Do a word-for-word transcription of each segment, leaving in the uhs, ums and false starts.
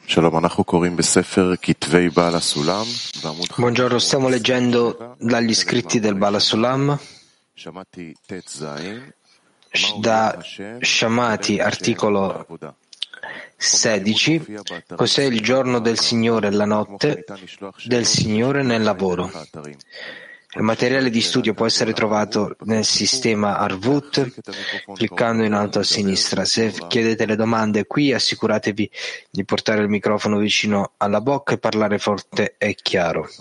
Buongiorno, stiamo leggendo dagli scritti del Baal HaSulam, da Shamati, articolo sedici. Cos'è il giorno del Signore e la notte del Signore nel lavoro? Il materiale di studio può essere trovato nel sistema Arvut, cliccando in alto a sinistra. Se chiedete le domande qui, assicuratevi di portare il microfono vicino alla bocca e parlare forte e chiaro.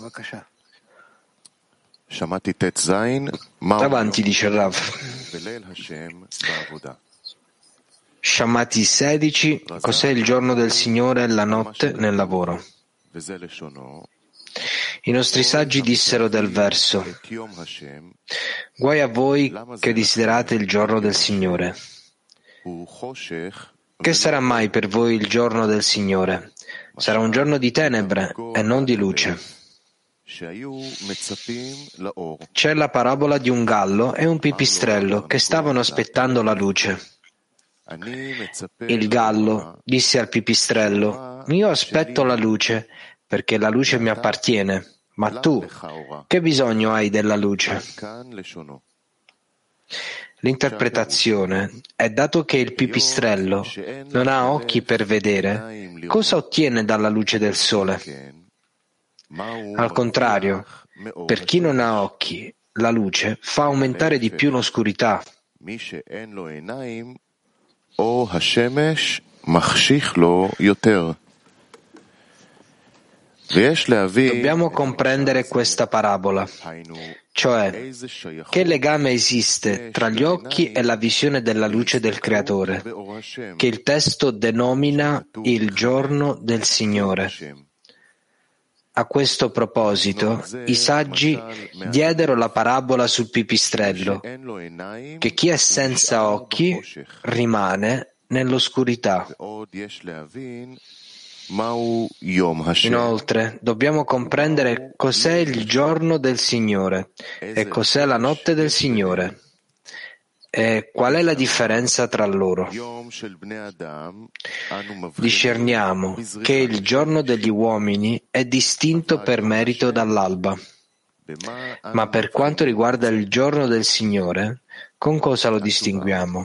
Avanti, dice Rav. Shamati sedici. Cos'è il giorno del Signore e la notte nel lavoro? I nostri saggi dissero del verso: guai a voi che desiderate il giorno del Signore. Che sarà mai per voi il giorno del Signore? Sarà un giorno di tenebre e non di luce. C'è la parabola di un gallo e un pipistrello che stavano aspettando la luce. Il gallo disse al pipistrello: io aspetto la luce perché la luce mi appartiene, ma tu che bisogno hai della luce? L'interpretazione è: dato che il pipistrello non ha occhi per vedere, cosa ottiene dalla luce del sole? Al contrario, per chi non ha occhi, la luce fa aumentare di più l'oscurità. Dobbiamo comprendere questa parabola, cioè che legame esiste tra gli occhi e la visione della luce del Creatore, che il testo denomina il giorno del Signore. A questo proposito, i saggi diedero la parabola sul pipistrello, che chi è senza occhi rimane nell'oscurità. Inoltre, dobbiamo comprendere cos'è il giorno del Signore e cos'è la notte del Signore e qual è la differenza tra loro. Discerniamo che il giorno degli uomini è distinto per merito dall'alba, ma per quanto riguarda il giorno del Signore, con cosa lo distinguiamo?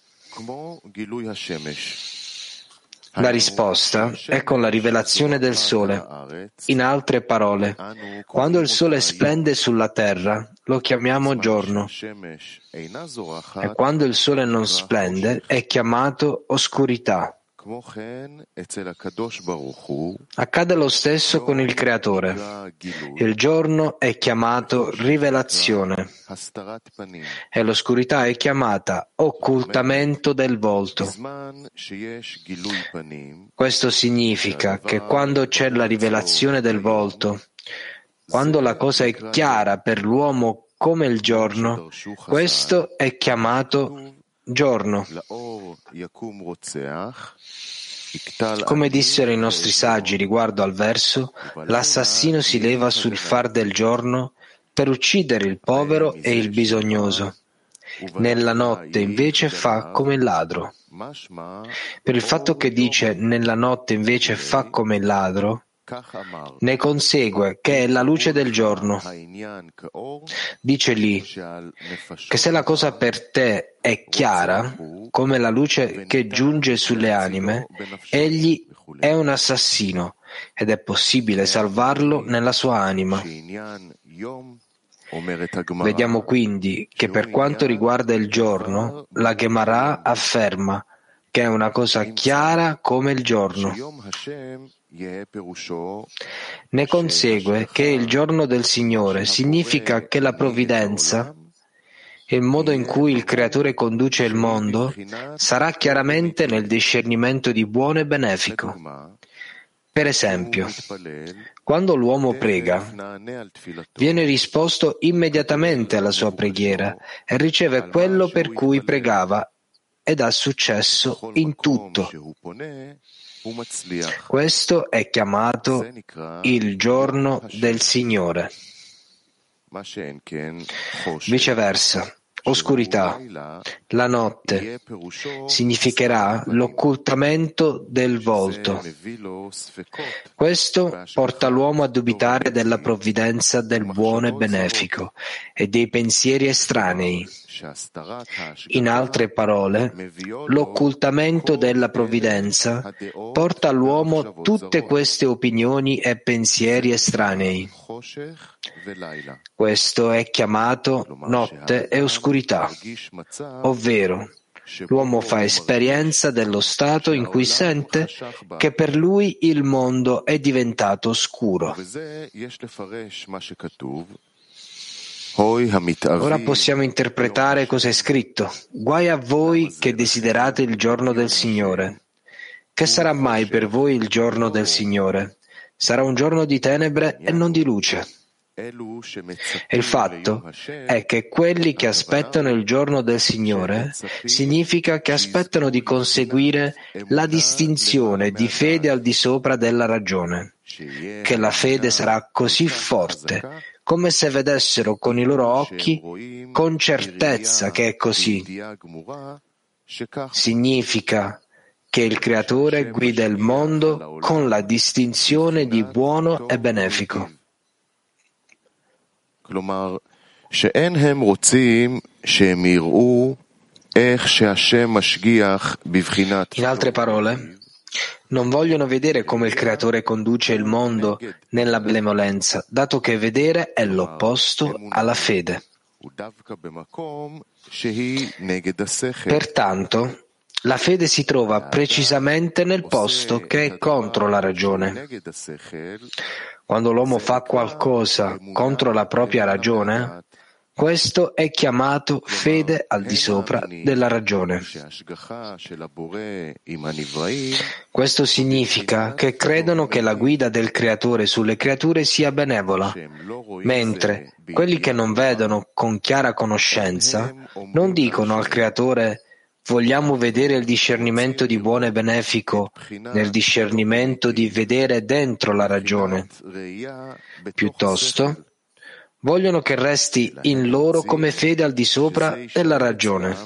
La risposta è con la rivelazione del sole. In altre parole, quando il sole splende sulla terra, lo chiamiamo giorno, e quando il sole non splende è chiamato oscurità. Accade lo stesso con il Creatore. Il giorno è chiamato rivelazione e l'oscurità è chiamata occultamento del volto. Questo significa che quando c'è la rivelazione del volto, quando la cosa è chiara per l'uomo come il giorno, questo è chiamato giorno. Come dissero i nostri saggi riguardo al verso, l'assassino si leva sul far del giorno per uccidere il povero e il bisognoso. Nella notte invece fa come il ladro. Per il fatto che dice nella notte invece fa come il ladro, ne consegue che è la luce del giorno. Dice lì che se la cosa per te è chiara, come la luce che giunge sulle anime, egli è un assassino ed è possibile salvarlo nella sua anima. Vediamo quindi che per quanto riguarda il giorno, la Gemara afferma che è una cosa chiara come il giorno. Ne consegue che il giorno del Signore significa che la provvidenza, il modo in cui il Creatore conduce il mondo, sarà chiaramente nel discernimento di buono e benefico. Per esempio, quando l'uomo prega, viene risposto immediatamente alla sua preghiera e riceve quello per cui pregava ed ha successo in tutto. Questo è chiamato il giorno del Signore. Viceversa, oscurità. La notte significherà l'occultamento del volto. Questo porta l'uomo a dubitare della provvidenza del buono e benefico e dei pensieri estranei. In altre parole, l'occultamento della provvidenza porta all'uomo tutte queste opinioni e pensieri estranei. Questo è chiamato notte e oscurità, ovvero l'uomo fa esperienza dello stato in cui sente che per lui il mondo è diventato oscuro. Ora possiamo interpretare cosa è scritto. Guai a voi che desiderate il giorno del Signore. Che sarà mai per voi il giorno del Signore? Sarà un giorno di tenebre e non di luce. E il fatto è che quelli che aspettano il giorno del Signore significa che aspettano di conseguire la distinzione di fede al di sopra della ragione, che la fede sarà così forte come se vedessero con i loro occhi con certezza che è così. Significa che il Creatore guida il mondo con la distinzione di buono e benefico. כלומר, שאין הם רוצים שהם יראו איך שהשם משגיח בבחינת. In altre parole, non vogliono vedere come il Creatore conduce il mondo nella benevolenza, dato che vedere è l'opposto alla fede. Pertanto, la fede si trova precisamente nel posto che è contro la ragione. Quando l'uomo fa qualcosa contro la propria ragione, questo è chiamato fede al di sopra della ragione. Questo significa che credono che la guida del Creatore sulle creature sia benevola, mentre quelli che non vedono con chiara conoscenza non dicono al Creatore: vogliamo vedere il discernimento di buono e benefico nel discernimento di vedere dentro la ragione. Piuttosto, vogliono che resti in loro come fede al di sopra della ragione.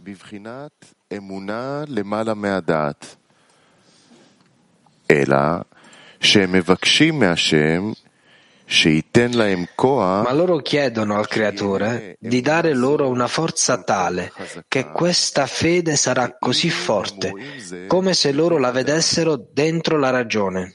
Ma loro chiedono al Creatore di dare loro una forza tale che questa fede sarà così forte, come se loro la vedessero dentro la ragione.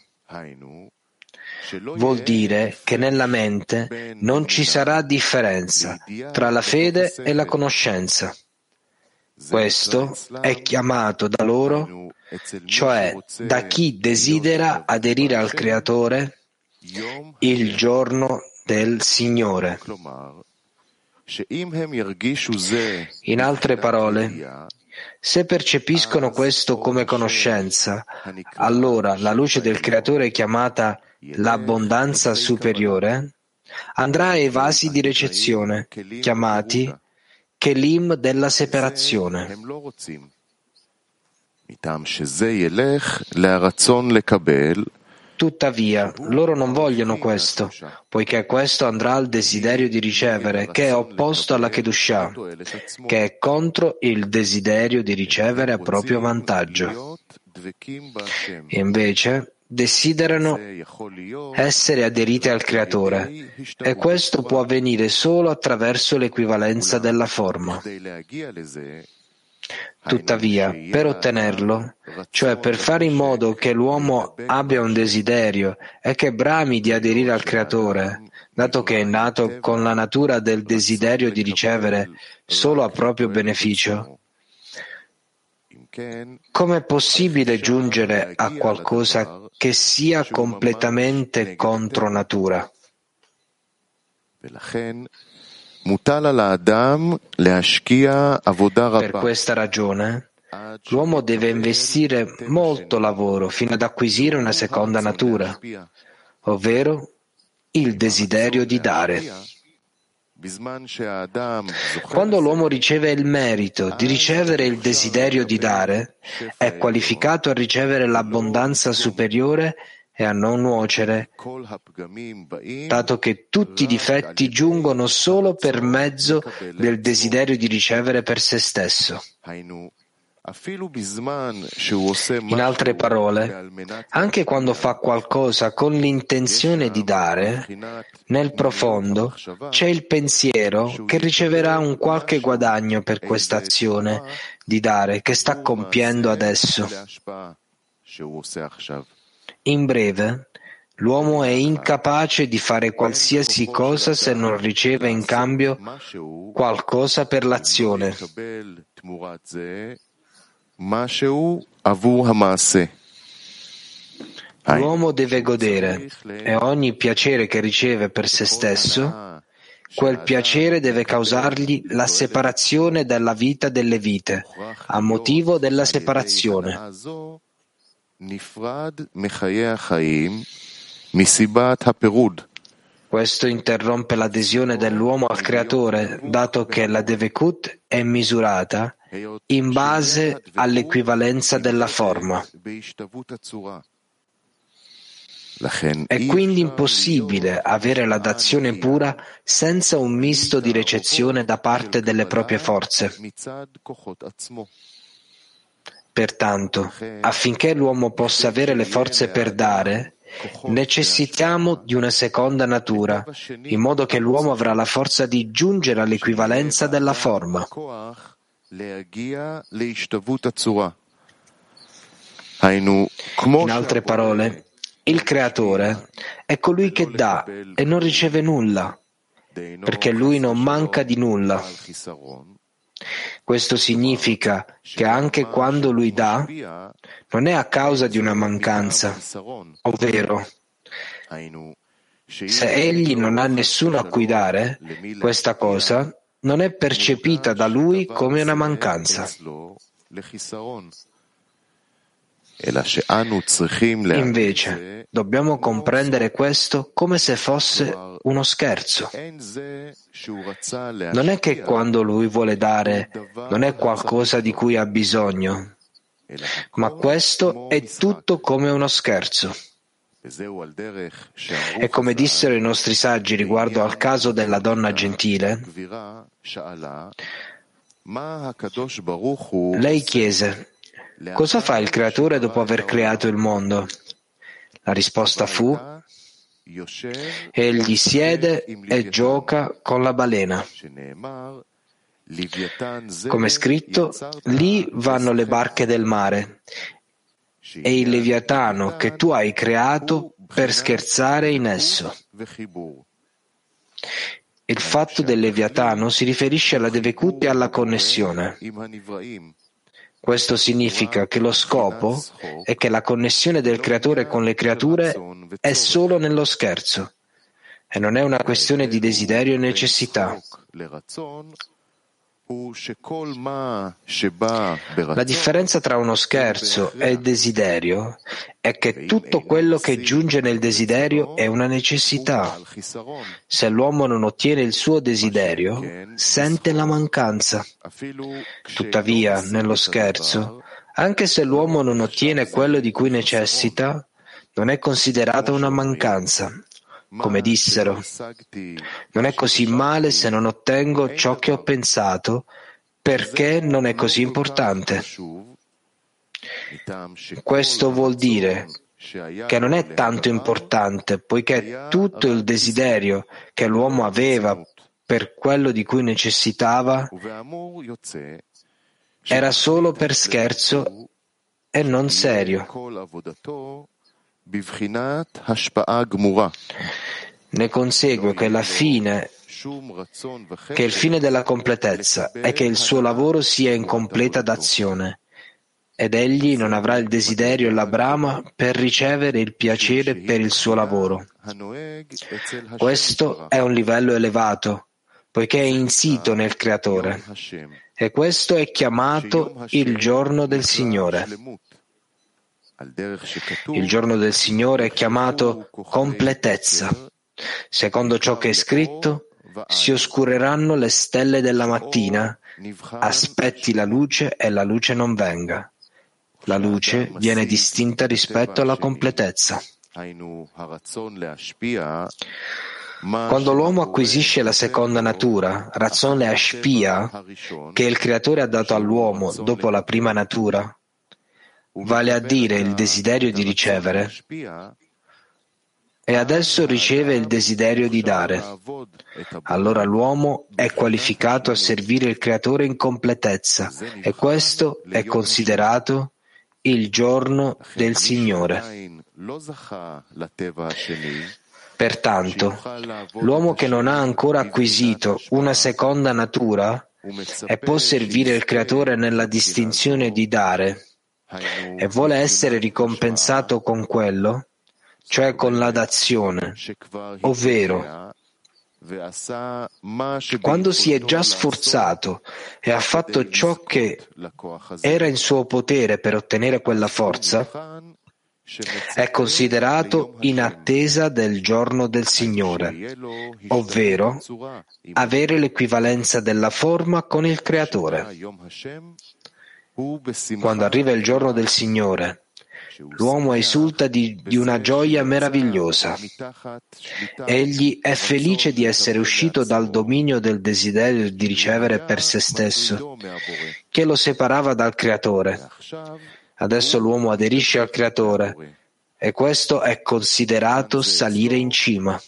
Vuol dire che nella mente non ci sarà differenza tra la fede e la conoscenza. Questo è chiamato da loro, cioè da chi desidera aderire al Creatore, il giorno del Signore. In altre parole, se percepiscono questo come conoscenza, allora la luce del Creatore chiamata l'abbondanza superiore andrà ai vasi di ricezione, chiamati Kelim della separazione. Tuttavia, loro non vogliono questo, poiché questo andrà al desiderio di ricevere, che è opposto alla Kedushah, che è contro il desiderio di ricevere a proprio vantaggio. Invece, desiderano essere aderiti al Creatore, e questo può avvenire solo attraverso l'equivalenza della forma. Tuttavia, per ottenerlo, cioè per fare in modo che l'uomo abbia un desiderio e che brami di aderire al Creatore, dato che è nato con la natura del desiderio di ricevere solo a proprio beneficio, com'è possibile giungere a qualcosa che sia completamente contro natura? Per questa ragione, l'uomo deve investire molto lavoro fino ad acquisire una seconda natura, ovvero il desiderio di dare. Quando l'uomo riceve il merito di ricevere il desiderio di dare, è qualificato a ricevere l'abbondanza superiore e a non nuocere, dato che tutti i difetti giungono solo per mezzo del desiderio di ricevere per se stesso. In altre parole, anche quando fa qualcosa con l'intenzione di dare, nel profondo c'è il pensiero che riceverà un qualche guadagno per questa azione di dare che sta compiendo adesso. In breve, l'uomo è incapace di fare qualsiasi cosa se non riceve in cambio qualcosa per l'azione. L'uomo deve godere e ogni piacere che riceve per se stesso, quel piacere deve causargli la separazione dalla vita delle vite, a motivo della separazione. Questo interrompe l'adesione dell'uomo al Creatore, dato che la Devekut è misurata in base all'equivalenza della forma. È quindi impossibile avere la dazione pura senza un misto di ricezione da parte delle proprie forze. Pertanto, affinché l'uomo possa avere le forze per dare, necessitiamo di una seconda natura, in modo che l'uomo avrà la forza di giungere all'equivalenza della forma. In altre parole, il Creatore è colui che dà e non riceve nulla, perché lui non manca di nulla. Questo significa che anche quando lui dà, non è a causa di una mancanza, ovvero, se egli non ha nessuno a cui dare, questa cosa non è percepita da lui come una mancanza. Invece, dobbiamo comprendere questo come se fosse uno scherzo. Non è che quando lui vuole dare non è qualcosa di cui ha bisogno, ma questo è tutto come uno scherzo. E come dissero i nostri saggi riguardo al caso della donna gentile, lei chiese: cosa fa il Creatore dopo aver creato il mondo? La risposta fu: egli siede e gioca con la balena. Come è scritto, lì vanno le barche del mare e il Leviatano che tu hai creato per scherzare in esso. Il fatto del Leviatano si riferisce alla Devekut e alla connessione. Questo significa che lo scopo è che la connessione del Creatore con le creature è solo nello scherzo e non è una questione di desiderio e necessità. La differenza tra uno scherzo e il desiderio è che tutto quello che giunge nel desiderio è una necessità. Se l'uomo non ottiene il suo desiderio, sente la mancanza. Tuttavia, nello scherzo, anche se l'uomo non ottiene quello di cui necessita, non è considerata una mancanza. Come dissero, non è così male se non ottengo ciò che ho pensato, perché non è così importante. Questo vuol dire che non è tanto importante, poiché tutto il desiderio che l'uomo aveva per quello di cui necessitava era solo per scherzo e non serio. Ne consegue che la fine, che il fine della completezza è che il suo lavoro sia in completa d'azione, ed egli non avrà il desiderio e la brama per ricevere il piacere per il suo lavoro. Questo è un livello elevato, poiché è insito nel Creatore, e questo è chiamato il giorno del Signore. Il giorno del Signore è chiamato completezza. Secondo ciò che è scritto, si oscureranno le stelle della mattina, aspetti la luce e la luce non venga. La luce viene distinta rispetto alla completezza. Quando l'uomo acquisisce la seconda natura, Ratzon Leashpia, che il Creatore ha dato all'uomo dopo la prima natura, vale a dire il desiderio di ricevere, e adesso riceve il desiderio di dare. Allora l'uomo è qualificato a servire il Creatore in completezza, e questo è considerato il giorno del Signore. Pertanto, l'uomo che non ha ancora acquisito una seconda natura e può servire il Creatore nella distinzione di dare e vuole essere ricompensato con quello, cioè con la dazione, ovvero quando si è già sforzato e ha fatto ciò che era in suo potere per ottenere quella forza, è considerato in attesa del giorno del Signore, ovvero avere l'equivalenza della forma con il Creatore. Quando arriva il giorno del Signore, l'uomo esulta di, di una gioia meravigliosa. Egli è felice di essere uscito dal dominio del desiderio di ricevere per se stesso, che lo separava dal Creatore. Adesso l'uomo aderisce al Creatore e questo è considerato salire in cima.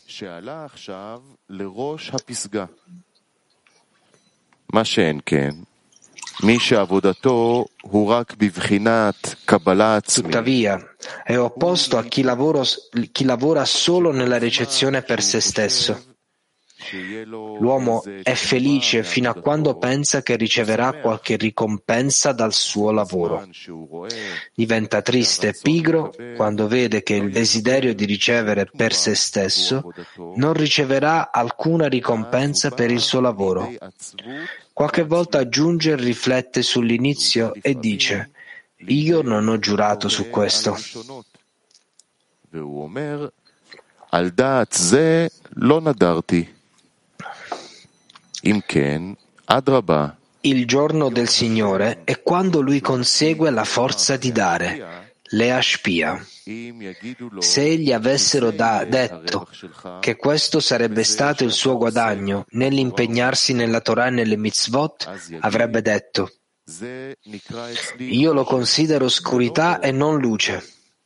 Tuttavia, è opposto a chi, lavoro, chi lavora solo nella ricezione per se stesso. L'uomo è felice fino a quando pensa che riceverà qualche ricompensa dal suo lavoro. Diventa triste e pigro quando vede che il desiderio di ricevere per se stesso non riceverà alcuna ricompensa per il suo lavoro. Qualche volta aggiunge e riflette sull'inizio e dice: io non ho giurato su questo. Il giorno del Signore è quando lui consegue la forza di dare, Leashpia. Se egli avessero da detto che questo sarebbe stato il suo guadagno nell'impegnarsi nella Torah e nelle mitzvot, avrebbe detto: io lo considero oscurità e non luce,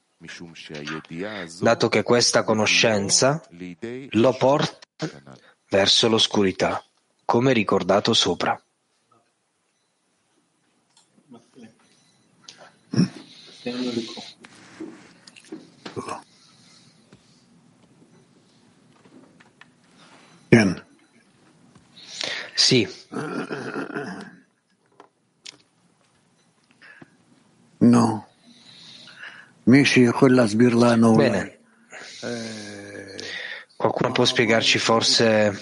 dato che questa conoscenza lo porta verso l'oscurità, come ricordato sopra. Sì. No. Bene. Qualcuno può spiegarci forse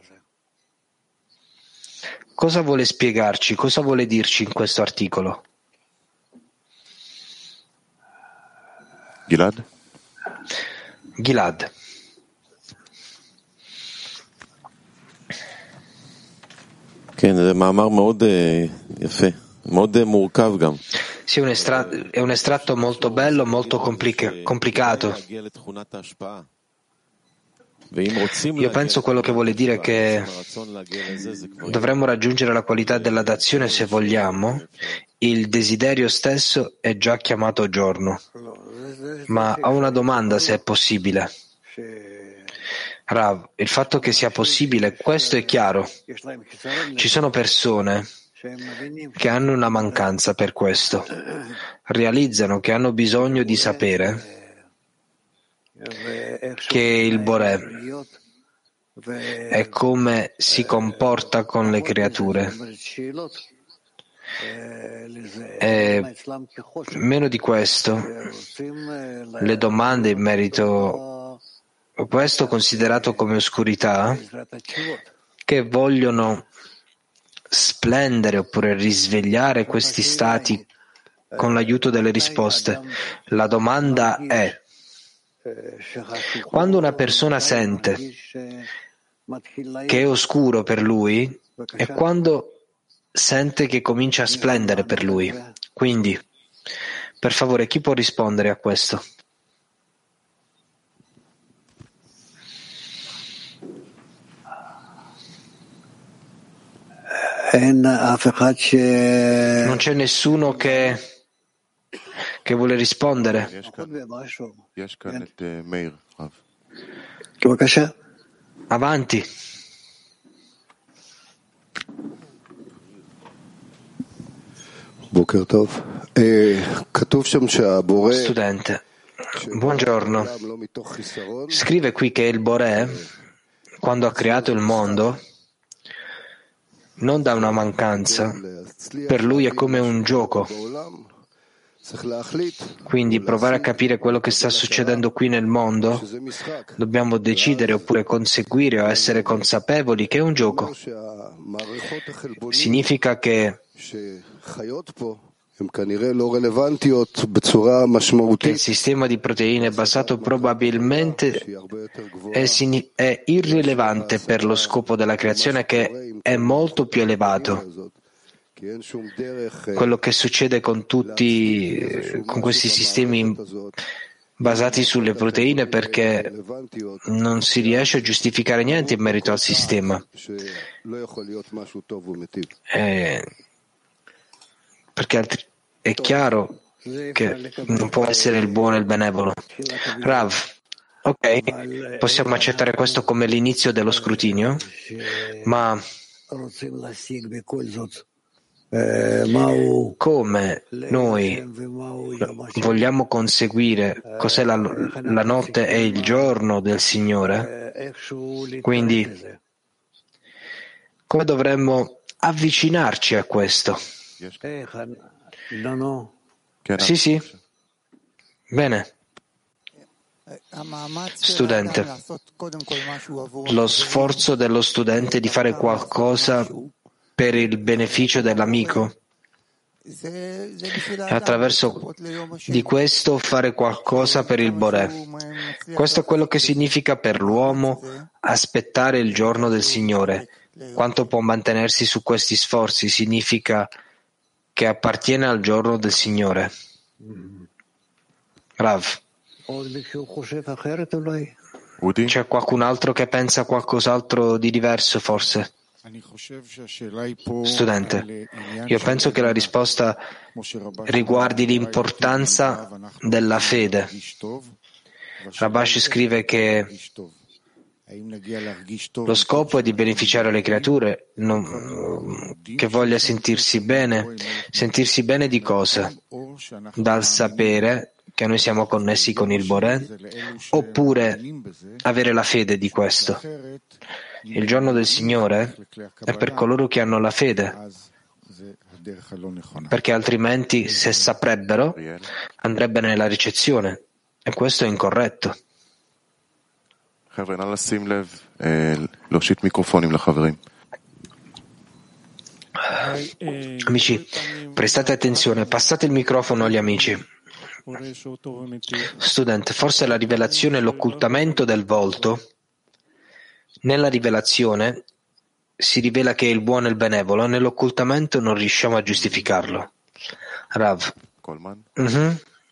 cosa vuole spiegarci, cosa vuole dirci in questo articolo? Gilad? Gilad. כן, זה מאמר מאוד יפה, מאוד מורכב גם. Sì, un estra- è un estratto molto bello, molto complica- complicato. Io penso quello che vuole dire è che dovremmo raggiungere la qualità della dazione se vogliamo. Il desiderio stesso è già chiamato giorno. Ma ho una domanda, se è possibile. Rav, il fatto che sia possibile, questo è chiaro. Ci sono persone che hanno una mancanza per questo. Realizzano che hanno bisogno di sapere che il Boré è come si comporta con le creature. E meno di questo, le domande in merito a questo considerato come oscurità, che vogliono splendere oppure risvegliare questi stati con l'aiuto delle risposte. La domanda è: quando una persona sente che è oscuro per lui e quando sente che comincia a splendere per lui. Quindi, per favore, chi può rispondere a questo? Non c'è nessuno che, che vuole rispondere. Avanti. Studente, buongiorno. Scrive qui che il Boré, quando ha creato il mondo, non da una mancanza, per lui è come un gioco. Quindi provare a capire quello che sta succedendo qui nel mondo, dobbiamo decidere oppure conseguire o essere consapevoli che è un gioco. Significa che che il sistema di proteine basato probabilmente è, è irrilevante per lo scopo della creazione, che è molto più elevato. Quello che succede con tutti, con questi sistemi basati sulle proteine, perché non si riesce a giustificare niente in merito al sistema. Eh, perché altri, è chiaro che non può essere il buono e il benevolo. Rav, ok, possiamo accettare questo come l'inizio dello scrutinio, ma come noi vogliamo conseguire cos'è la, la notte e il giorno del Signore, quindi come dovremmo avvicinarci a questo? Sì, sì. Bene. Studente, lo sforzo dello studente di fare qualcosa per il beneficio dell'amico e attraverso di questo fare qualcosa per il Boré. Questo è quello che significa per l'uomo aspettare il giorno del Signore. Quanto può mantenersi su questi sforzi significa che appartiene al giorno del Signore. Rav, c'è qualcun altro che pensa qualcos'altro di diverso, forse? Studente, io penso che la risposta riguardi l'importanza della fede. Rabash scrive che lo scopo è di beneficiare le creature, non, che voglia sentirsi bene. Sentirsi bene di cosa? Dal sapere che noi siamo connessi con il Boré, oppure avere la fede di questo. Il giorno del Signore è per coloro che hanno la fede, perché altrimenti, se saprebbero, andrebbero nella ricezione, e questo è incorretto. Amici, prestate attenzione, passate il microfono agli amici. Studente, forse la rivelazione è l'occultamento del volto. Nella rivelazione si rivela che è il buono e il benevolo, nell'occultamento non riusciamo a giustificarlo. Rav. Mm-hmm.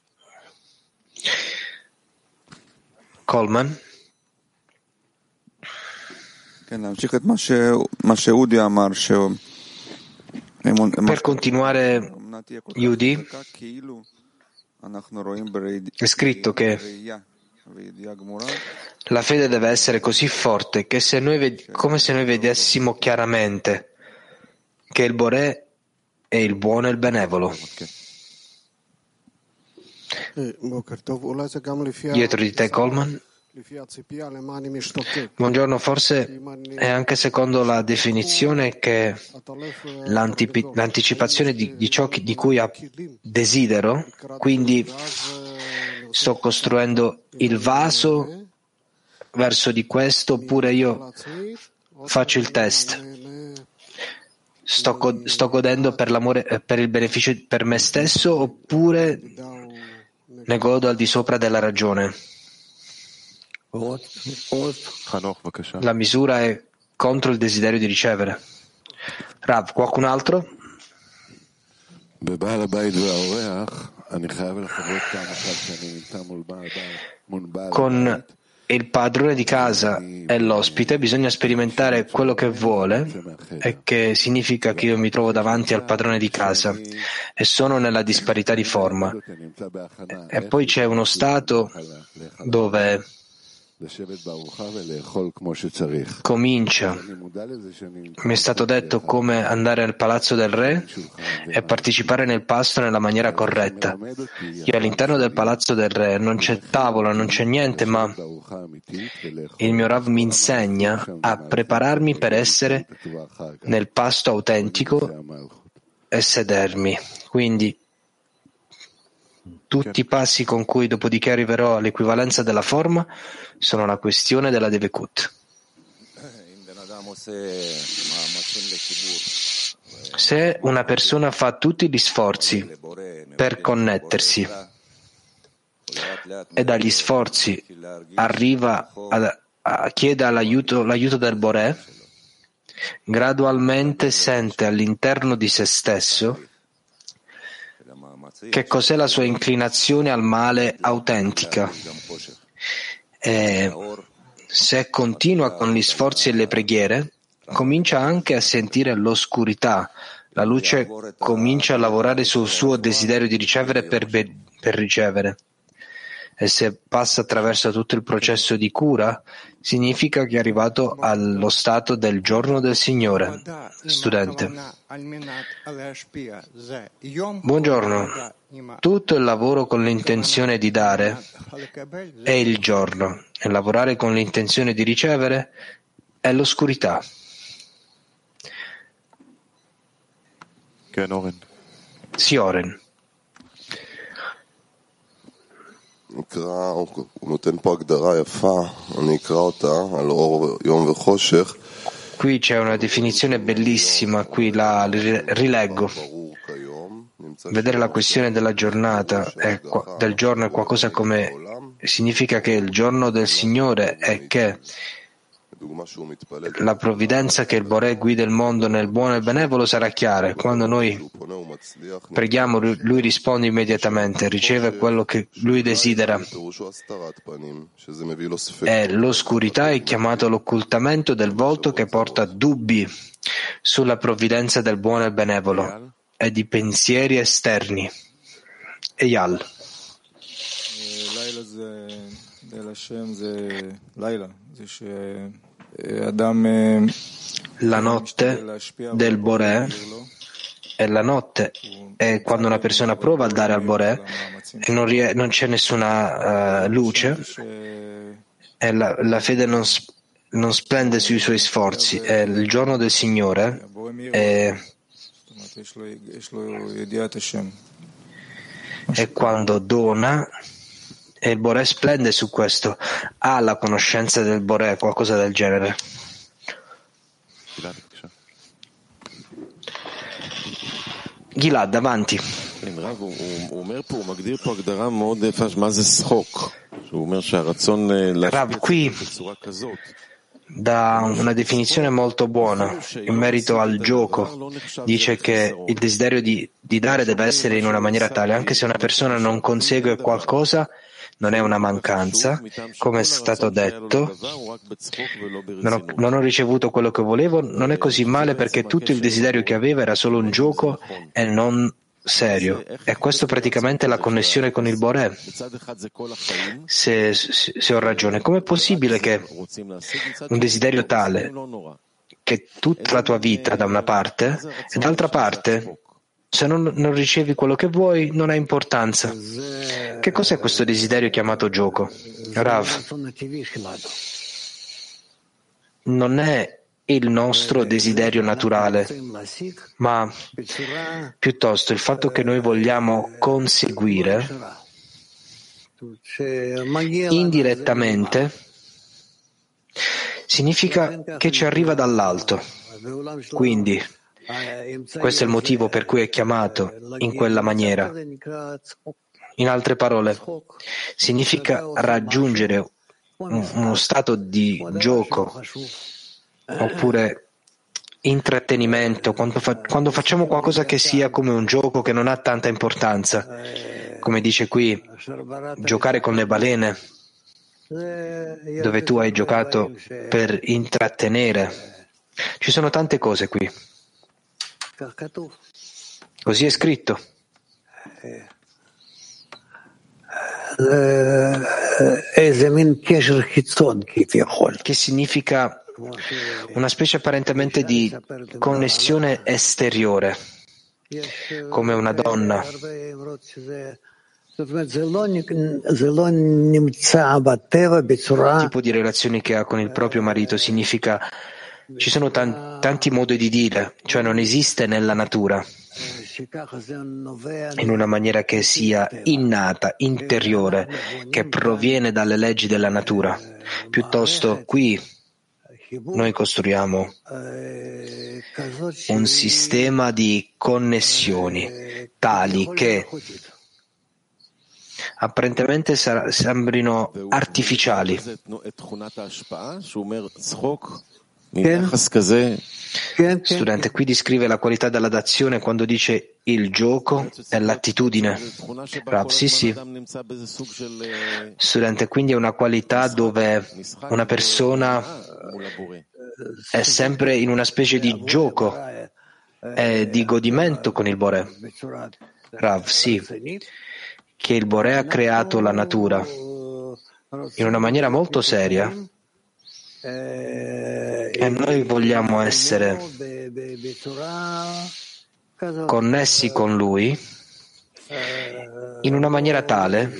Coleman. Per continuare, Yudi, è scritto che la fede deve essere così forte che se noi ved- come se noi vedessimo chiaramente che il Boré è il buono e il benevolo. Dietro di te, Coleman. Buongiorno, forse è anche secondo la definizione che l'antipi- l'anticipazione di, di ciò che, di cui ha desidero, quindi sto costruendo il vaso verso di questo, oppure io faccio il test, sto, go- sto godendo per l'amore, per il beneficio per me stesso, oppure ne godo al di sopra della ragione. La misura è contro il desiderio di ricevere. Rav, qualcun altro? Con il padrone di casa è l'ospite, bisogna sperimentare quello che vuole, e che significa che io mi trovo davanti al padrone di casa e sono nella disparità di forma. E poi c'è uno stato dove comincia, mi è stato detto come andare al palazzo del re e partecipare nel pasto nella maniera corretta. Io all'interno del palazzo del re non c'è tavola, non c'è niente, ma il mio Rav mi insegna a prepararmi per essere nel pasto autentico e sedermi. Quindi tutti i passi con cui dopodiché arriverò all'equivalenza della forma sono la questione della Devekut. Se una persona fa tutti gli sforzi per connettersi e dagli sforzi arriva a, a chiede l'aiuto, l'aiuto del Boré, gradualmente sente all'interno di se stesso che cos'è la sua inclinazione al male autentica. E se continua con gli sforzi e le preghiere, comincia anche a sentire l'oscurità. La luce comincia a lavorare sul suo desiderio di ricevere per, be- per ricevere. E se passa attraverso tutto il processo di cura, significa che è arrivato allo stato del giorno del Signore. Studente. Buongiorno. Tutto il lavoro con l'intenzione di dare è il giorno, e lavorare con l'intenzione di ricevere è l'oscurità. Sì, Oren. הוא נותן פה הגדרה יפה, אני אקרא אותה, על אור יום וחושך. Qui c'è una definizione bellissima, qui la rileggo. Vedere la questione della giornata è, del giorno è qualcosa come significa che il giorno del Signore è che la provvidenza che il Boré guida il mondo nel buono e benevolo sarà chiara. Quando noi preghiamo, lui risponde immediatamente, riceve quello che lui desidera. E l'oscurità è chiamato l'occultamento del volto che porta dubbi sulla provvidenza del buono e benevolo e di pensieri esterni. Eyal. La notte del Boré è la notte, è quando una persona prova a dare al Boré e non, rie- non c'è nessuna uh, luce e la, la fede non, non splende sui suoi sforzi. È il giorno del Signore è, è quando dona e il Boré splende su questo, ha la conoscenza del Boré, qualcosa del genere. Gilad, avanti. Rav qui dà una definizione molto buona in merito al gioco. Dice che il desiderio di, di dare deve essere in una maniera tale, anche se una persona non consegue qualcosa, non è una mancanza, come è stato detto, non ho, non ho ricevuto quello che volevo, non è così male perché tutto il desiderio che aveva era solo un gioco e non serio. E questo praticamente è la connessione con il Boré. Se, se, se ho ragione, com'è possibile che un desiderio tale che tutta la tua vita da una parte e d'altra parte se non, non ricevi quello che vuoi, non ha importanza. Che cos'è questo desiderio chiamato gioco? Rav, non è il nostro desiderio naturale, ma piuttosto il fatto che noi vogliamo conseguire indirettamente significa che ci arriva dall'alto. Quindi questo è il motivo per cui è chiamato in quella maniera. In altre parole, significa raggiungere uno stato di gioco oppure intrattenimento, quando, fa- quando facciamo qualcosa che sia come un gioco che non ha tanta importanza, come dice qui, giocare con le balene. dove tu hai giocato per intrattenere. Ci sono tante cose qui. Così è scritto. Che significa una specie apparentemente di connessione esteriore, come una donna. Il tipo di relazioni che ha con il proprio marito significa, ci sono tan- tanti modi di dire, cioè non esiste nella natura, in una maniera che sia innata, interiore, che proviene dalle leggi della natura. Piuttosto qui noi costruiamo un sistema di connessioni tali che apparentemente sar- sembrino artificiali. Studente, qui descrive la qualità della dazione quando dice il gioco è l'attitudine. Rav, sì, sì. Studente, quindi è una qualità dove una persona è sempre in una specie di gioco e di godimento con il Boré. Rav, sì, che il Boré ha creato la natura in una maniera molto seria e noi vogliamo essere connessi con Lui in una maniera tale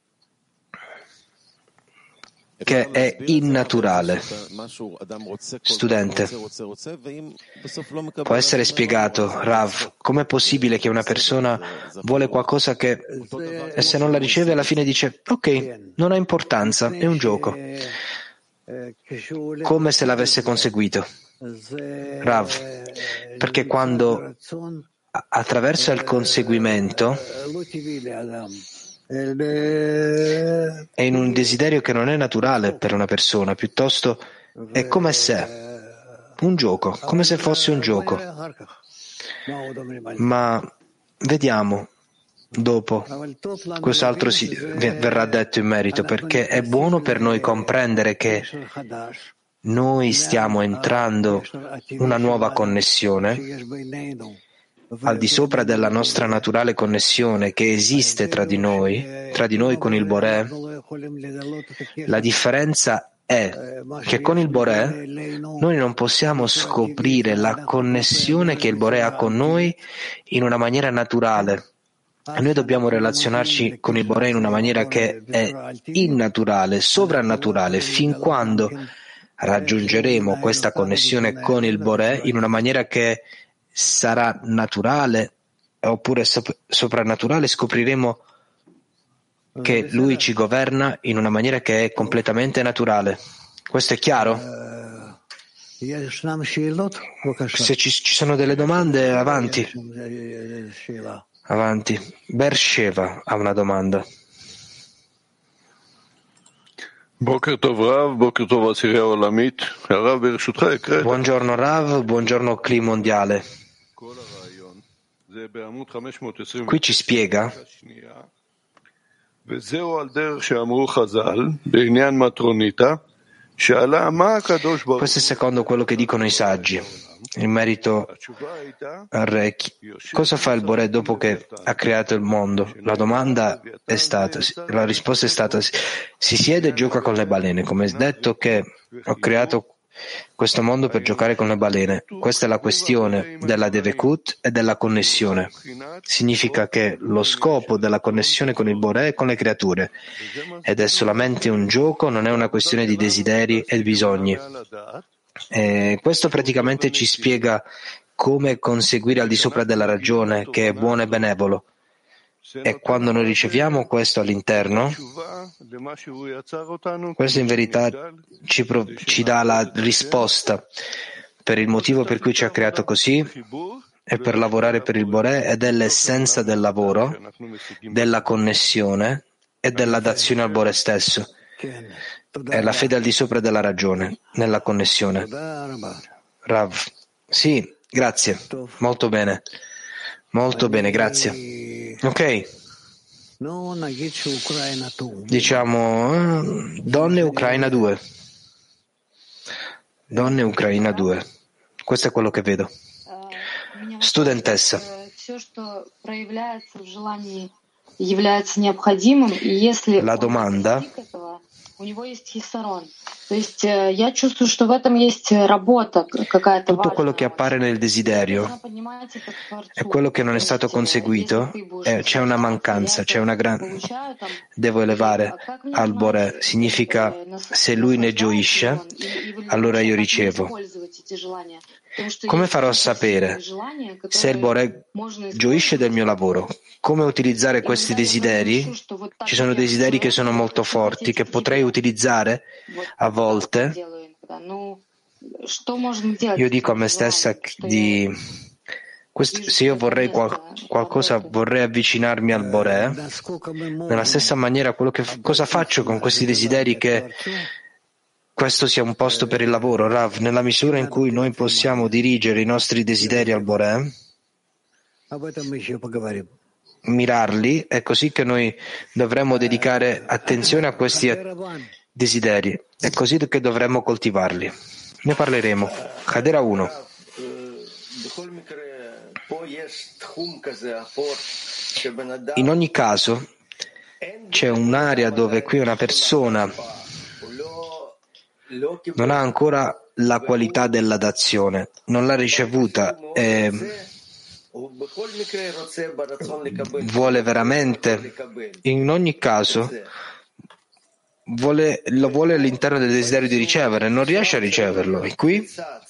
che è innaturale. Studente, può essere spiegato, Rav, com'è possibile che una persona vuole qualcosa che, e se non la riceve alla fine dice ok, non ha importanza, è un gioco, come se l'avesse conseguito. Rav, perché quando attraverso il conseguimento è in un desiderio che non è naturale per una persona, piuttosto è come se un gioco, come se fosse un gioco. Ma vediamo dopo, quest'altro si, verrà detto in merito, perché è buono per noi comprendere che noi stiamo entrando in una nuova connessione al di sopra della nostra naturale connessione che esiste tra di noi, tra di noi con il Boré. La differenza è che con il Boré noi non possiamo scoprire la connessione che il Boré ha con noi in una maniera naturale. E noi dobbiamo relazionarci con il Boré in una maniera che è innaturale, sovrannaturale, fin quando raggiungeremo questa connessione con il Boré in una maniera che sarà naturale oppure sop- soprannaturale, scopriremo che Lui ci governa in una maniera che è completamente naturale. Questo è chiaro? Se ci, ci sono delle domande, avanti. Avanti. Bersheva ha una domanda. Buongiorno Rav, buongiorno Cli mondiale. Qui ci spiega questo è secondo quello che dicono i saggi in merito al re. Cosa fa il Boré dopo che ha creato il mondo? La domanda è stata, la risposta è stata si siede e gioca con le balene, come è detto che ho creato questo mondo per giocare con le balene. Questa è la questione della Devekut e della connessione. Significa che lo scopo della connessione con il Boré è con le creature ed è solamente un gioco, non è una questione di desideri e bisogni. E questo praticamente ci spiega come conseguire al di sopra della ragione, che è buono e benevolo. E quando noi riceviamo questo all'interno, questo in verità ci, pro- ci dà la risposta per il motivo per cui ci ha creato così e per lavorare per il Boré, ed è l'essenza del lavoro, della connessione e della dazione al Boré stesso. È la fede al di sopra della ragione, nella connessione. Rav, sì, grazie, molto bene, molto bene, grazie. Ok. Diciamo donne Ucraina due. Donne Ucraina due. Questo è quello che vedo. Studentessa. La domanda tutto quello che appare nel desiderio è quello che non è stato conseguito, eh, c'è una mancanza, c'è una gran... devo elevare al Boré, significa se lui ne gioisce, allora io ricevo. Come farò a sapere se il Boré gioisce del mio lavoro? Come utilizzare questi desideri? Ci sono desideri che sono molto forti, che potrei utilizzare a volte. Io dico a me stessa di questo, se io vorrei qual, qualcosa, vorrei avvicinarmi al Boré, nella stessa maniera quello che, cosa faccio con questi desideri che questo sia un posto per il lavoro, Rav, nella misura in cui noi possiamo dirigere i nostri desideri al Boré, mirarli, è così che noi dovremmo dedicare attenzione a questi desideri, è così che dovremmo coltivarli. Ne parleremo. Hadera uno. In ogni caso c'è un'area dove qui una persona non ha ancora la qualità della dazione, non l'ha ricevuta e vuole veramente, in ogni caso vuole, lo vuole all'interno del desiderio di ricevere, non riesce a riceverlo. E qui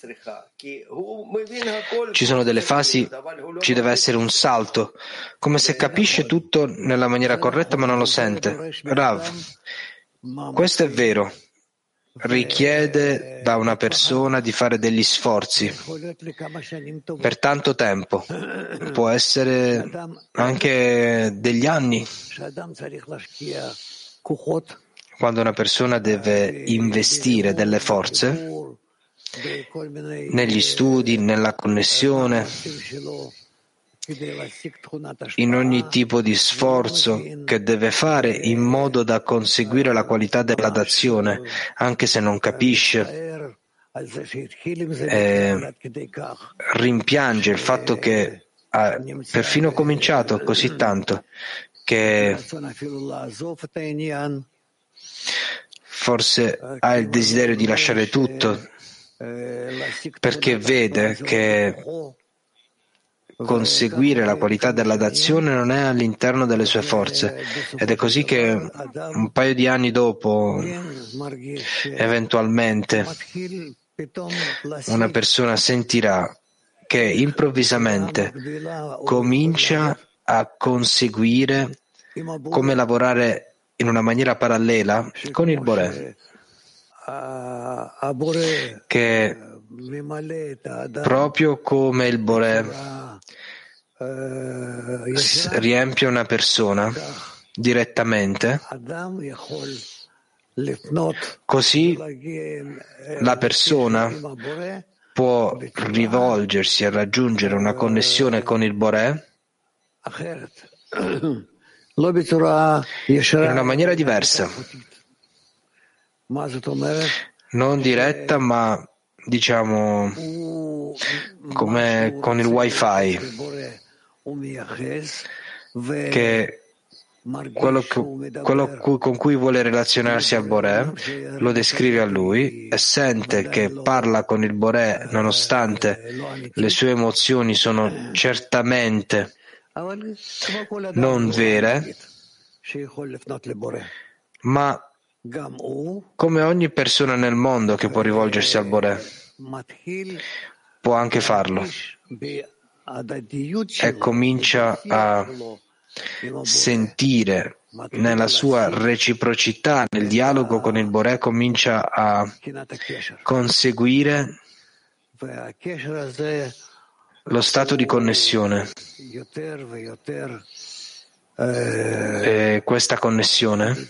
ci sono delle fasi, ci deve essere un salto, come se capisce tutto nella maniera corretta ma non lo sente. Rav, questo è vero, richiede da una persona di fare degli sforzi per tanto tempo, può essere anche degli anni, quando una persona deve investire delle forze negli studi, nella connessione, in ogni tipo di sforzo che deve fare in modo da conseguire la qualità della dazione, anche se non capisce, e rimpiange il fatto che ha perfino cominciato così tanto che forse ha il desiderio di lasciare tutto perché vede che conseguire la qualità della dazione non è all'interno delle sue forze, ed è così che un paio di anni dopo eventualmente una persona sentirà che improvvisamente comincia a conseguire come lavorare in una maniera parallela con il Boré, che proprio come il Boré riempie una persona direttamente, così la persona può rivolgersi a raggiungere una connessione con il Boré in una maniera diversa, non diretta, ma diciamo come con il wifi, che quello, che, quello con cui vuole relazionarsi al Boré lo descrive a lui e sente che parla con il Boré nonostante le sue emozioni sono certamente non vere, ma come ogni persona nel mondo che può rivolgersi al Boré può anche farlo e comincia a sentire nella sua reciprocità, nel dialogo con il Boré, comincia a conseguire lo stato di connessione. E questa connessione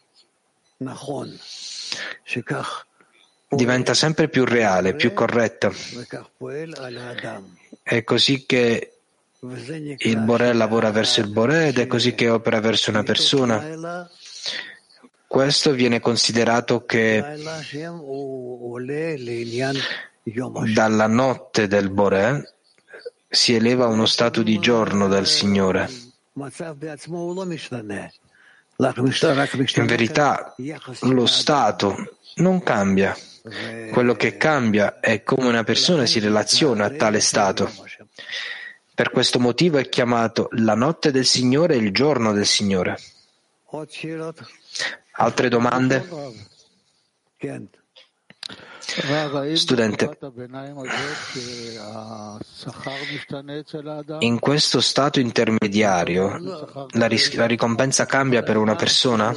diventa sempre più reale, più corretta. È così che il Boré lavora verso il Boré ed è così che opera verso una persona. Questo viene considerato che dalla notte del Boré si eleva uno stato di giorno del Signore. In verità lo stato non cambia. Quello che cambia è come una persona si relaziona a tale stato. Per questo motivo è chiamato la notte del Signore e il giorno del Signore. Altre domande? Studente, in questo stato intermediario la, ris- la ricompensa cambia per una persona?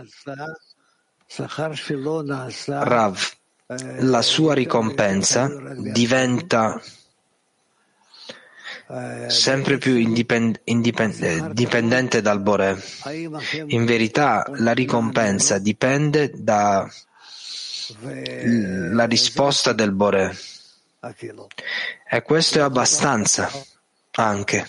Rav, la sua ricompensa diventa sempre più indipend- indipend- dipendente dal Boré. In verità la ricompensa dipende dalla risposta del Boré, e questo è abbastanza anche,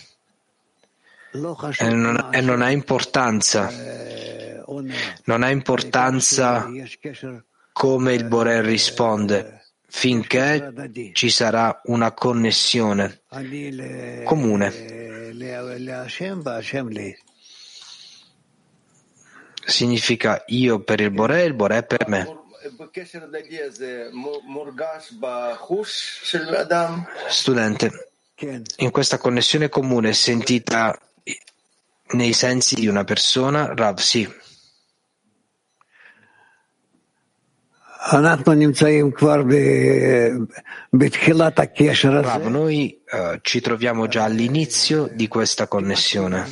e non, e non ha importanza non ha importanza come il Boré risponde, finché ci sarà una connessione comune. Significa io per il Boré e il Boré per me. Studente, in questa connessione comune sentita nei sensi di una persona, Rav, sì. Rav, noi uh, ci troviamo già all'inizio di questa connessione.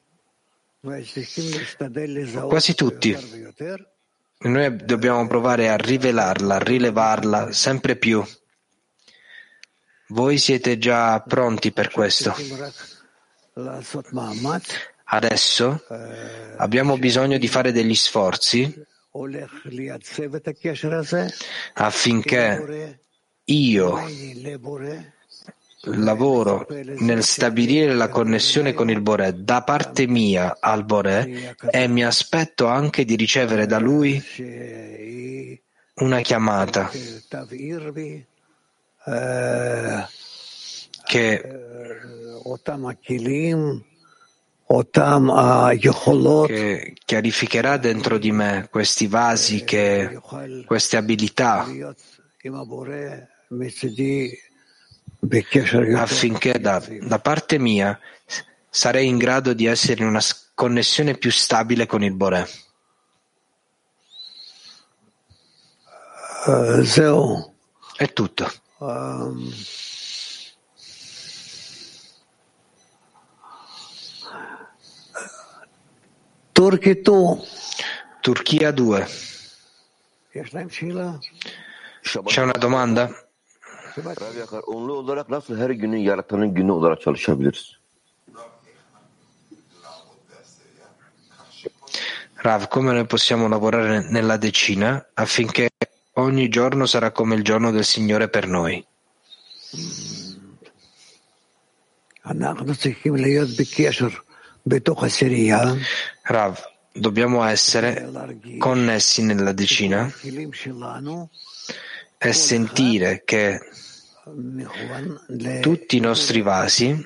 Quasi tutti. Noi dobbiamo provare a rivelarla, a rilevarla sempre più. Voi siete già pronti per questo. Adesso abbiamo bisogno di fare degli sforzi affinché io lavoro nel stabilire la connessione con il Boré da parte mia al Boré, e mi aspetto anche di ricevere da lui una chiamata che, che chiarificherà dentro di me questi vasi, che, queste abilità, affinché da, da parte mia sarei in grado di essere in una connessione più stabile con il Boré. È tutto. Um, Turchia due. C'è una domanda? Rav, come noi possiamo lavorare nella decina affinché ogni giorno sarà come il giorno del Signore per noi? Rav, dobbiamo essere connessi nella decina e sentire che tutti i nostri vasi,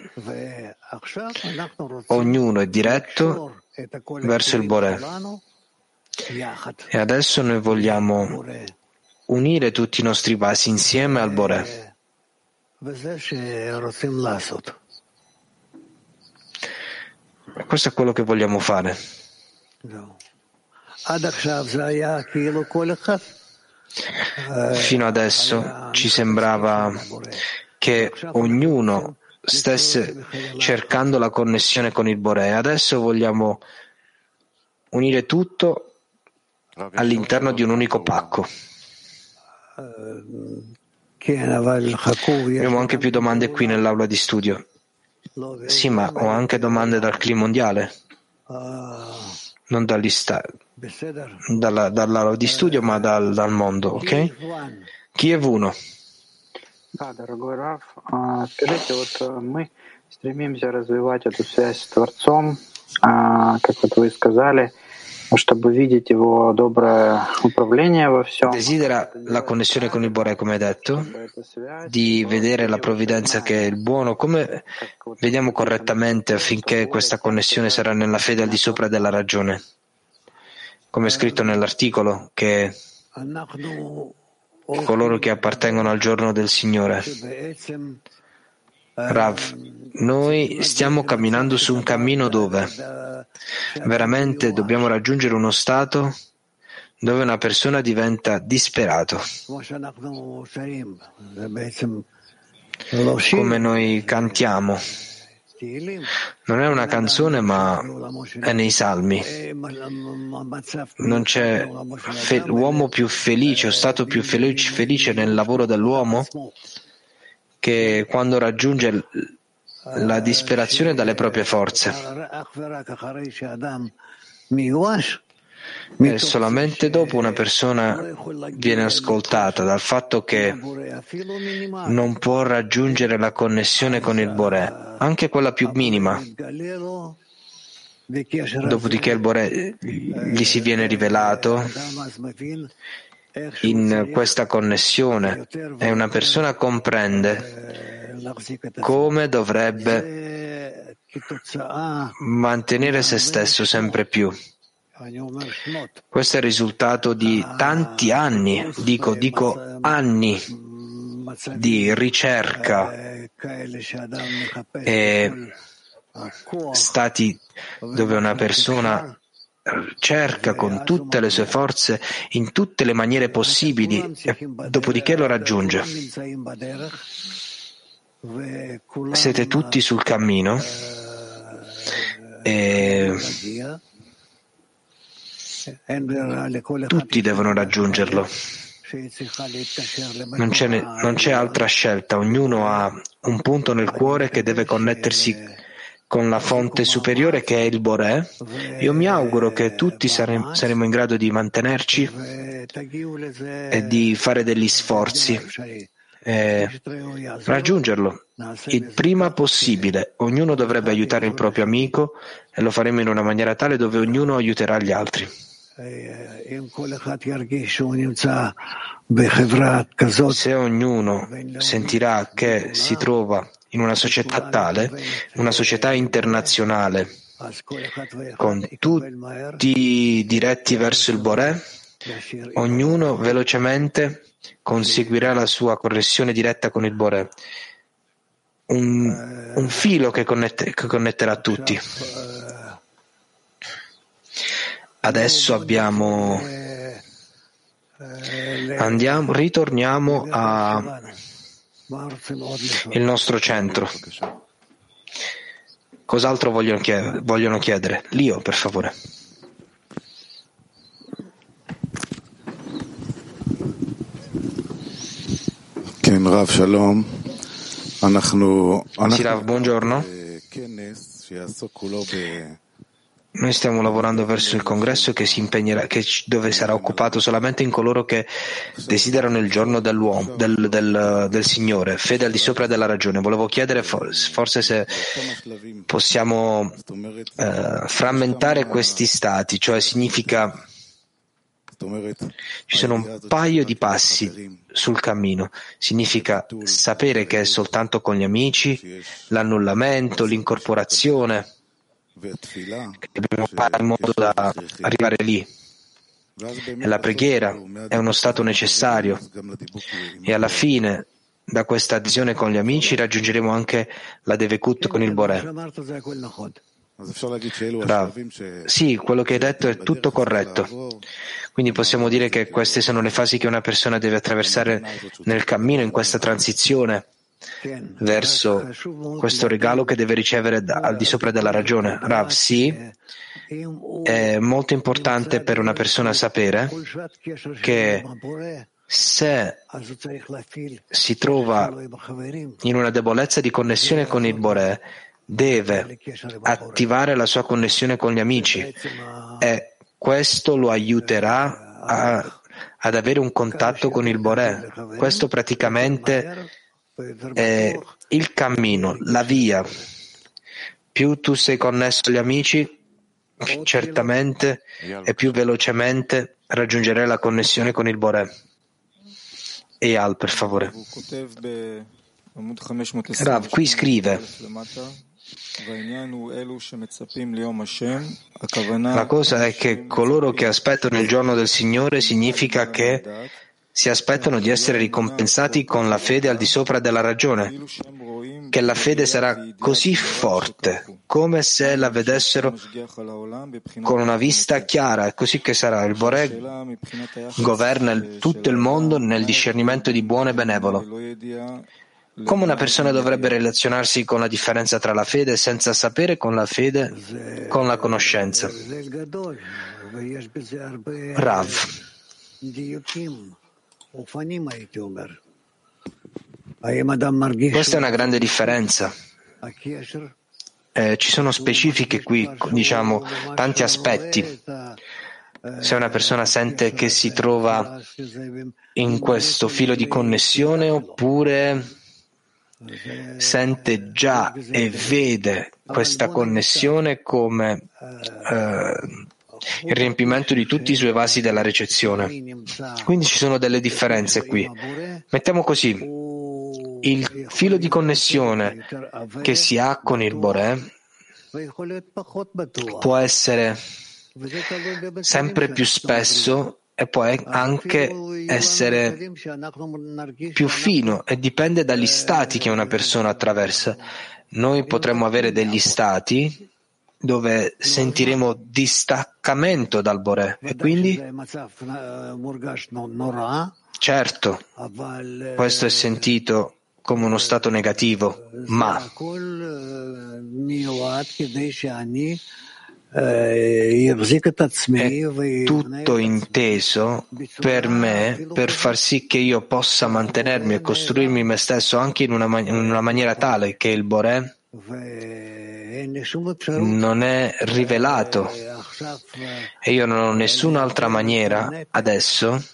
ognuno è diretto verso il Boré. E adesso noi vogliamo unire tutti i nostri vasi insieme al Boré. Questo è quello che vogliamo fare. Fino adesso ci sembrava che ognuno stesse cercando la connessione con il Boré. Adesso vogliamo unire tutto all'interno di un unico pacco. Abbiamo anche più domande qui nell'aula di studio. Sì, ma ho anche domande dal C L I mondiale, non dagli sta- dalla, dall'aula di studio, ma dal, dal mondo, ok? Kiev uno. Да, дорогой Раф, скажите, вот мы Стремимся развивать эту связь с Творцом, как вот вы сказали, чтобы видеть его доброе управление во всем. Desidera la connessione con il Bore, come hai detto, di vedere la provvidenza che è il buono, come vediamo correttamente affinché questa connessione sarà nella fede al di sopra della ragione. Come è scritto nell'articolo, che coloro che appartengono al giorno del Signore. Rav, noi stiamo camminando su un cammino dove veramente dobbiamo raggiungere uno stato dove una persona diventa disperato. Come noi cantiamo. Non è una canzone, ma è nei Salmi. Non c'è fe- uomo più felice o stato più felice, felice nel lavoro dell'uomo che quando raggiunge la disperazione dalle proprie forze. E solamente dopo una persona viene ascoltata dal fatto che non può raggiungere la connessione con il Boré, anche quella più minima. Dopodiché il Boré gli si viene rivelato in questa connessione e una persona comprende come dovrebbe mantenere se stesso sempre più. Questo è il risultato di tanti anni, dico, dico anni di ricerca e stati dove una persona cerca con tutte le sue forze, in tutte le maniere possibili, e dopodiché lo raggiunge. Siete tutti sul cammino e tutti devono raggiungerlo. Non c'è, non c'è altra scelta, ognuno ha un punto nel cuore che deve connettersi con la fonte superiore che è il Boré. Io mi auguro che tutti saremo, saremo in grado di mantenerci e di fare degli sforzi e raggiungerlo il prima possibile. Ognuno dovrebbe aiutare il proprio amico e lo faremo in una maniera tale dove ognuno aiuterà gli altri. Se ognuno sentirà che si trova in una società tale, una società internazionale, con tutti diretti verso il Boré, ognuno velocemente conseguirà la sua connessione diretta con il Boré. Un, un filo che, connette, che connetterà tutti. Adesso abbiamo, andiamo, ritorniamo a il nostro centro. Cos'altro vogliono chiedere? Vogliono chiedere? Lio, per favore. Ken Rav Shalom. Sì, Rav, buongiorno. Noi stiamo lavorando verso il congresso che si impegnerà, che, dove sarà occupato solamente in coloro che desiderano il giorno dell'uomo, del, del, del Signore, fede al di sopra della ragione. Volevo chiedere forse se possiamo eh, frammentare questi stati, cioè significa ci sono un paio di passi sul cammino, significa sapere che è soltanto con gli amici, l'annullamento, l'incorporazione, che dobbiamo fare in modo da arrivare lì. E la preghiera è uno stato necessario e alla fine da questa adesione con gli amici raggiungeremo anche la Devekut con il Boré. Bravo. Sì, quello che hai detto è tutto corretto. Quindi possiamo dire che queste sono le fasi che una persona deve attraversare nel cammino, in questa transizione verso questo regalo che deve ricevere da, al di sopra della ragione. Rav, sì, è molto importante per una persona sapere che se si trova in una debolezza di connessione con il Boré, deve attivare la sua connessione con gli amici e questo lo aiuterà a, ad avere un contatto con il Boré. Questo praticamente è il cammino, la via più tu sei connesso agli amici, certamente e più velocemente raggiungerai la connessione con il Boré. Eyal, per favore. Rav qui scrive: la cosa è che coloro che aspettano il giorno del Signore significa che si aspettano di essere ricompensati con la fede al di sopra della ragione, che la fede sarà così forte come se la vedessero con una vista chiara, e così che sarà. Il Boré governa il, tutto il mondo nel discernimento di buono e benevolo. Come una persona dovrebbe relazionarsi con la differenza tra la fede senza sapere con la fede, con la conoscenza? Rav. Questa è una grande differenza. Eh, ci sono specifiche qui, diciamo, tanti aspetti. Se una persona sente che si trova in questo filo di connessione oppure sente già e vede questa connessione come eh, il riempimento di tutti i suoi vasi della ricezione. Quindi ci sono delle differenze qui. Mettiamo così: il filo di connessione che si ha con il Boré può essere sempre più spesso e può anche essere più fino, e dipende dagli stati che una persona attraversa. Noi potremmo avere degli stati dove sentiremo distaccamento dal Boré e quindi certo questo è sentito come uno stato negativo, ma è tutto inteso per me per far sì che io possa mantenermi e costruirmi me stesso anche in una, man- in una maniera tale che il Boré non è rivelato e io non ho nessun'altra maniera adesso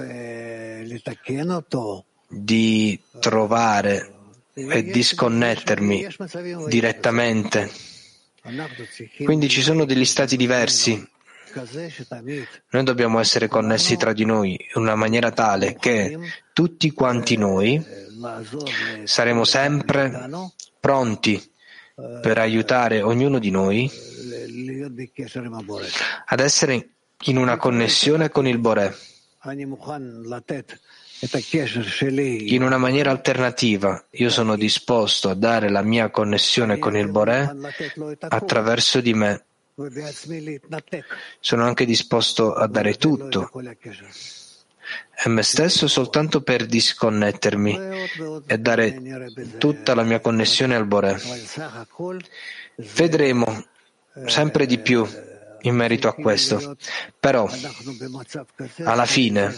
di trovare e disconnettermi direttamente. Quindi ci sono degli stati diversi. Noi dobbiamo essere connessi tra di noi in una maniera tale che tutti quanti noi saremo sempre pronti per aiutare ognuno di noi ad essere in una connessione con il Boré, in una maniera alternativa. Io sono disposto a dare la mia connessione con il Boré attraverso di me. Sono anche disposto a dare tutto e me stesso soltanto per disconnettermi e dare tutta la mia connessione al Boré. Vedremo sempre di più in merito a questo, però alla fine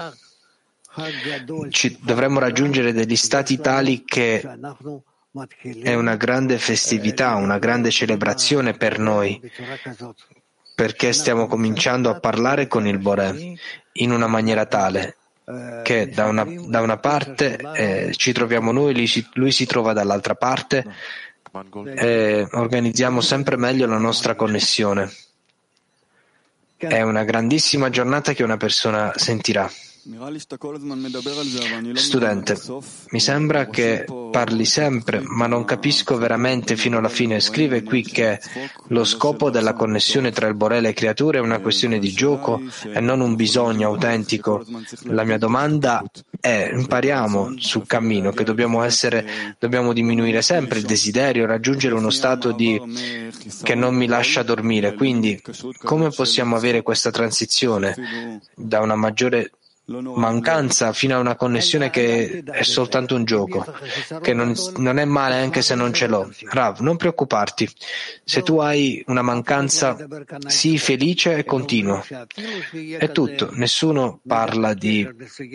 ci dovremmo raggiungere degli stati tali che è una grande festività, una grande celebrazione per noi, perché stiamo cominciando a parlare con il Boré in una maniera tale che da una, da una parte eh, ci troviamo noi, lui si, lui si trova dall'altra parte e organizziamo sempre meglio la nostra connessione. È una grandissima giornata che una persona sentirà. Studente, mi sembra che parli sempre, ma non capisco veramente fino alla fine. Scrive qui che lo scopo della connessione tra il Boré e le creature è una questione di gioco e non un bisogno autentico. La mia domanda è: impariamo sul cammino che dobbiamo essere, dobbiamo diminuire sempre il desiderio, raggiungere uno stato di che non mi lascia dormire. Quindi, come possiamo avere questa transizione da una maggiore mancanza fino a una connessione che è soltanto un gioco, che non, non è male anche se non ce l'ho? Rav, non preoccuparti. Se tu hai una mancanza, sii felice e continua. È tutto. Nessuno parla di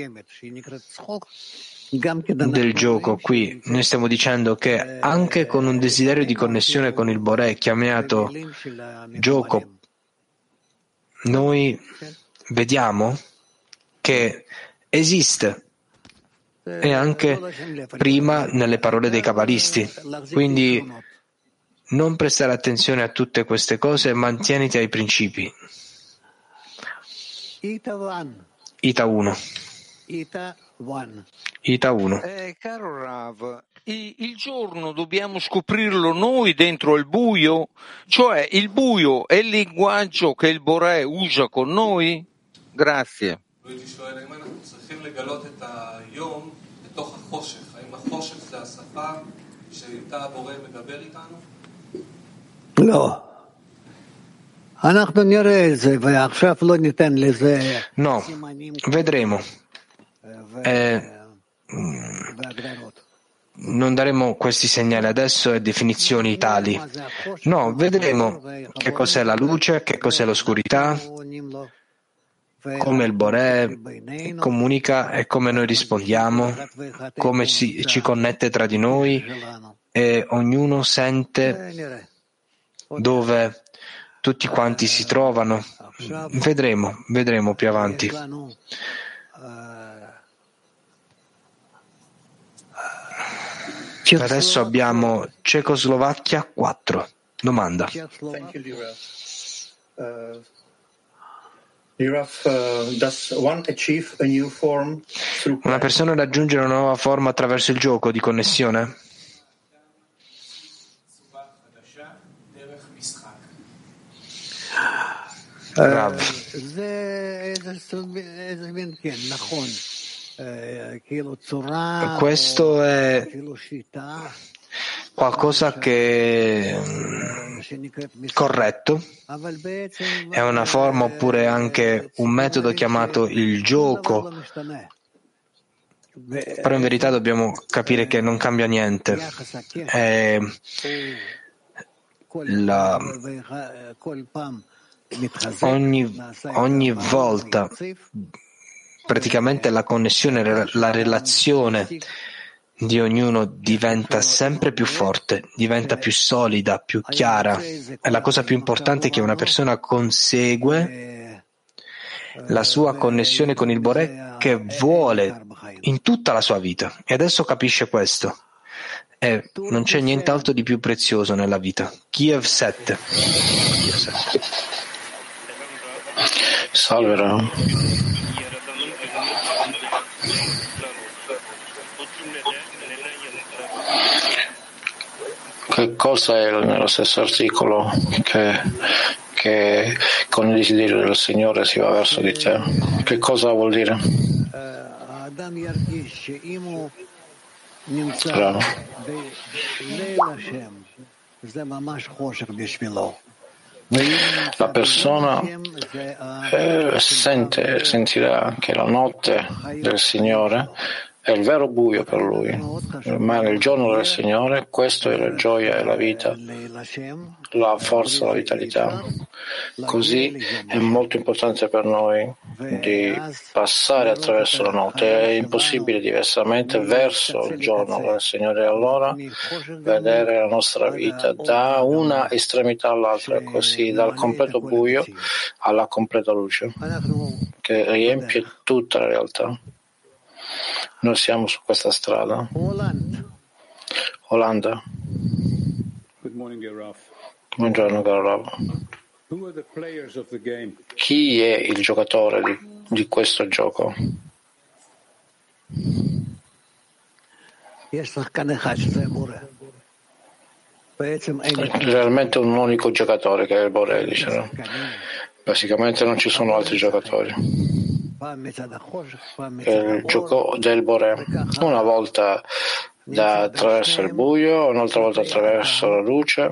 del gioco qui. Noi stiamo dicendo che anche con un desiderio di connessione con il Boré chiamato gioco, noi vediamo che esiste, e anche prima nelle parole dei cabalisti. Quindi Non prestare attenzione a tutte queste cose e mantieniti ai principi. Ita uno. Ita uno. Eh, caro Rav, il giorno dobbiamo scoprirlo noi dentro il buio? Cioè il buio è il linguaggio che il Boré usa con noi? Grazie. No. No, vedremo. Eh, non daremo questi segnali adesso e definizioni tali. No, vedremo che cos'è la luce, che cos'è l'oscurità, come il Boré comunica e come noi rispondiamo, come ci, ci connette tra di noi e ognuno sente dove tutti quanti si trovano. Vedremo, vedremo più avanti. Adesso abbiamo Cecoslovacchia quattro. Domanda. Una persona raggiunge una nuova forma attraverso il gioco di connessione? Rav. Questo è qualcosa che è corretto, è una forma oppure anche un metodo chiamato il gioco, però in verità dobbiamo capire che non cambia niente. È la, ogni, ogni volta praticamente la connessione, la relazione di ognuno diventa sempre più forte, diventa più solida, più chiara. E la cosa più importante è che una persona consegue la sua connessione con il Boré che vuole in tutta la sua vita. E adesso capisce questo. E non c'è nient'altro di più prezioso nella vita. Kiev sette. Kiev sette. Salve Rav. Che cosa è nello stesso articolo che, che con il desiderio del Signore si va verso di te? Che cosa vuol dire? Bravo. La persona eh, sente, sentirà che la notte del Signore è il vero buio per lui, ma nel giorno del Signore questo è la gioia e la vita, la forza, la vitalità. Così è molto importante per noi di passare attraverso la notte, è impossibile diversamente verso il giorno del Signore, e allora vedere la nostra vita da una estremità all'altra, così dal completo buio alla completa luce che riempie tutta la realtà. Noi siamo su questa strada. Olanda. Buongiorno caro Rav. Chi è il giocatore di, di questo gioco? Realmente un unico giocatore che è il Boré, diciamo. Basicamente non ci sono altri giocatori. Il gioco del Boré, una volta da attraverso il buio, un'altra volta attraverso la luce,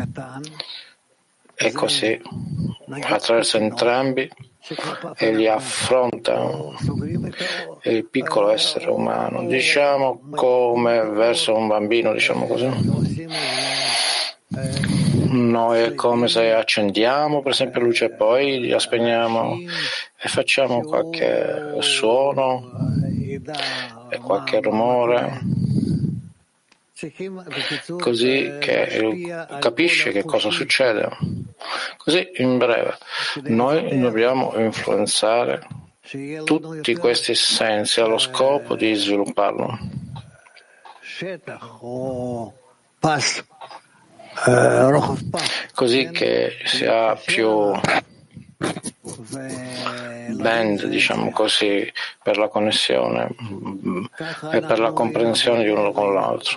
e così attraverso entrambi e li affronta il piccolo essere umano, diciamo come verso un bambino, diciamo così. Noi è come se accendiamo per esempio luce e poi la spegniamo e facciamo qualche suono e qualche rumore, così che capisce che cosa succede. Così in breve noi dobbiamo influenzare tutti questi sensi allo scopo di svilupparlo. così che si ha più band, diciamo così, per la connessione e per la comprensione di uno con l'altro.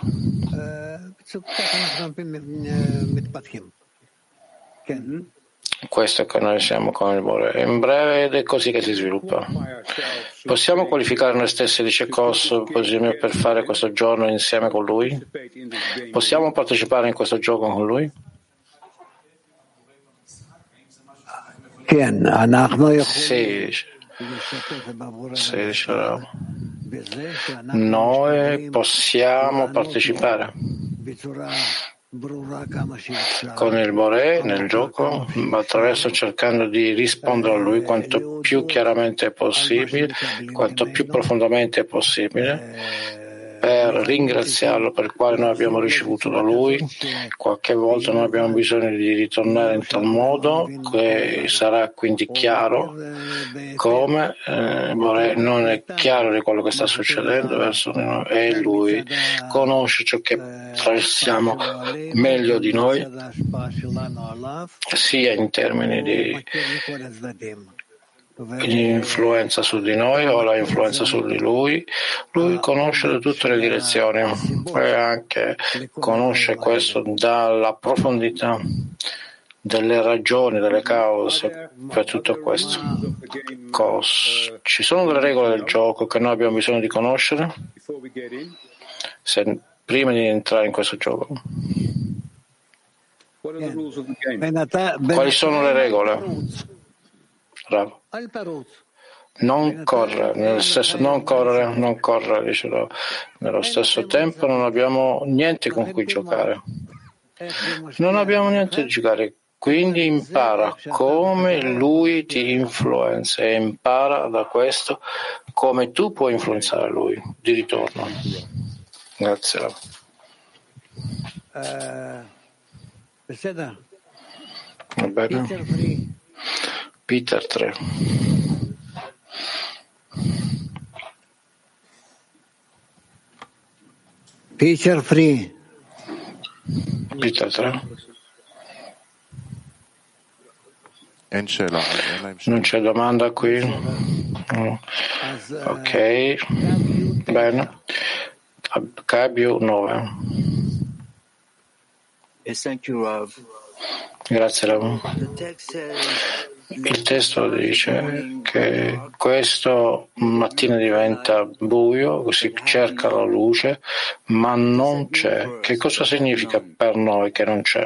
Questo è che noi siamo con il Bore. In breve, ed è così che si sviluppa. Possiamo qualificare noi stessi, dice Kos, per fare questo giorno insieme con lui? Possiamo partecipare in questo gioco con lui? Sì, sì, dice, noi possiamo partecipare con il Boré nel gioco, attraverso cercando di rispondere a lui quanto più chiaramente è possibile, quanto più profondamente è possibile, per ringraziarlo per il quale noi abbiamo ricevuto da lui. Qualche volta noi abbiamo bisogno di ritornare in tal modo che sarà quindi chiaro come eh, non è chiaro di quello che sta succedendo verso noi, e lui conosce ciò che attraversiamo meglio di noi, sia in termini di l'influenza su di noi o la influenza su di lui. Lui conosce da tutte le direzioni e anche conosce questo dalla profondità delle ragioni, delle cause per tutto questo. Cos. Ci sono delle regole del gioco che noi abbiamo bisogno di conoscere se, prima di entrare in questo gioco. Quali sono le regole? Bravo. Non correre, nello stesso, non correre, non correre, dicevo. Nello stesso tempo non abbiamo niente con cui giocare. Non abbiamo niente da giocare, quindi impara come lui ti influenza e impara da questo come tu puoi influenzare lui di ritorno. Grazie. Va bene. Peter tre. Peter free. Peter tre. Non c'è domanda qui? No. Ok. Bene. Cabio nove. Grazie Rav. Il testo dice che questo mattina diventa buio, si cerca la luce, ma non c'è. Che cosa significa per noi che non c'è?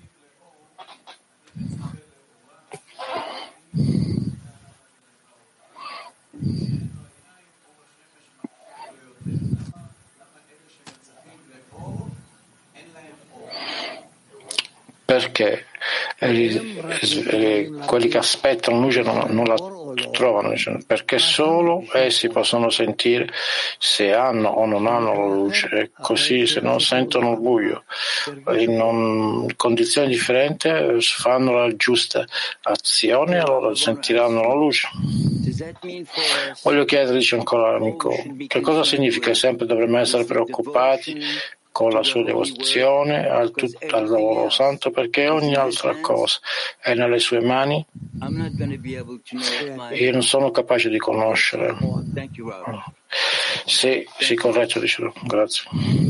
Perché quelli che aspettano luce non, non la trovano, perché solo essi possono sentire se hanno o non hanno la luce, e così se non sentono il buio in un, condizioni differenti fanno la giusta azione, allora sentiranno la luce. Voglio chiedere, dice ancora l'amico, che cosa significa che sempre dovremmo essere preoccupati con la sua devozione al, tutto, al lavoro santo, perché ogni altra cosa è nelle sue mani. Io non sono capace di conoscere. Sì, sì, corretto, dicevo. Grazie.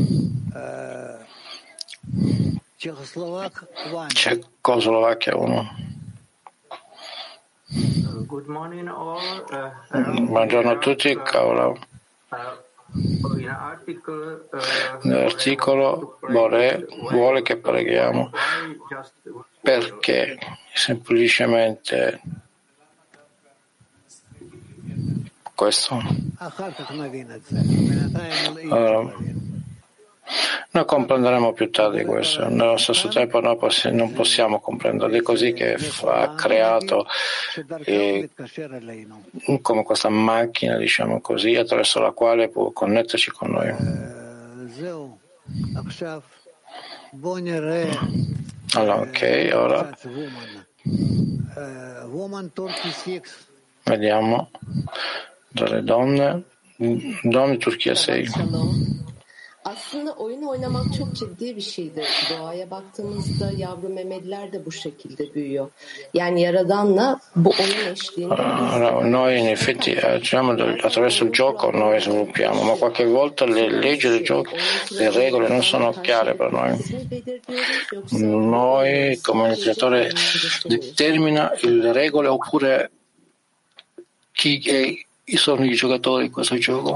Cecoslovacchia uno. Buongiorno a tutti, cavolo. Nell'articolo Boré vuole che preghiamo perché semplicemente questo. Allora, noi comprenderemo più tardi questo, nello stesso tempo noi possi- non possiamo comprendere, è così che f- ha creato eh, come questa macchina, diciamo così, attraverso la quale può connetterci con noi. Allora, ok, ora vediamo dalle donne, donne Turchia sei. Aslında oyun oynamak çok ciddi bir şeydir. Doğaya baktığımızda yavru memeliler de bu şekilde büyüyor. Yani Yaradan'la bu oyun eşliğinde Allora, noi in effetti agiamo attraverso il gioco, noi sviluppiamo, ma qualche volta le leggi del gioco, le regole non sono chiare per noi. Noi, come il creatore, determina le regole oppure chi è, sono i giocatori in questo gioco?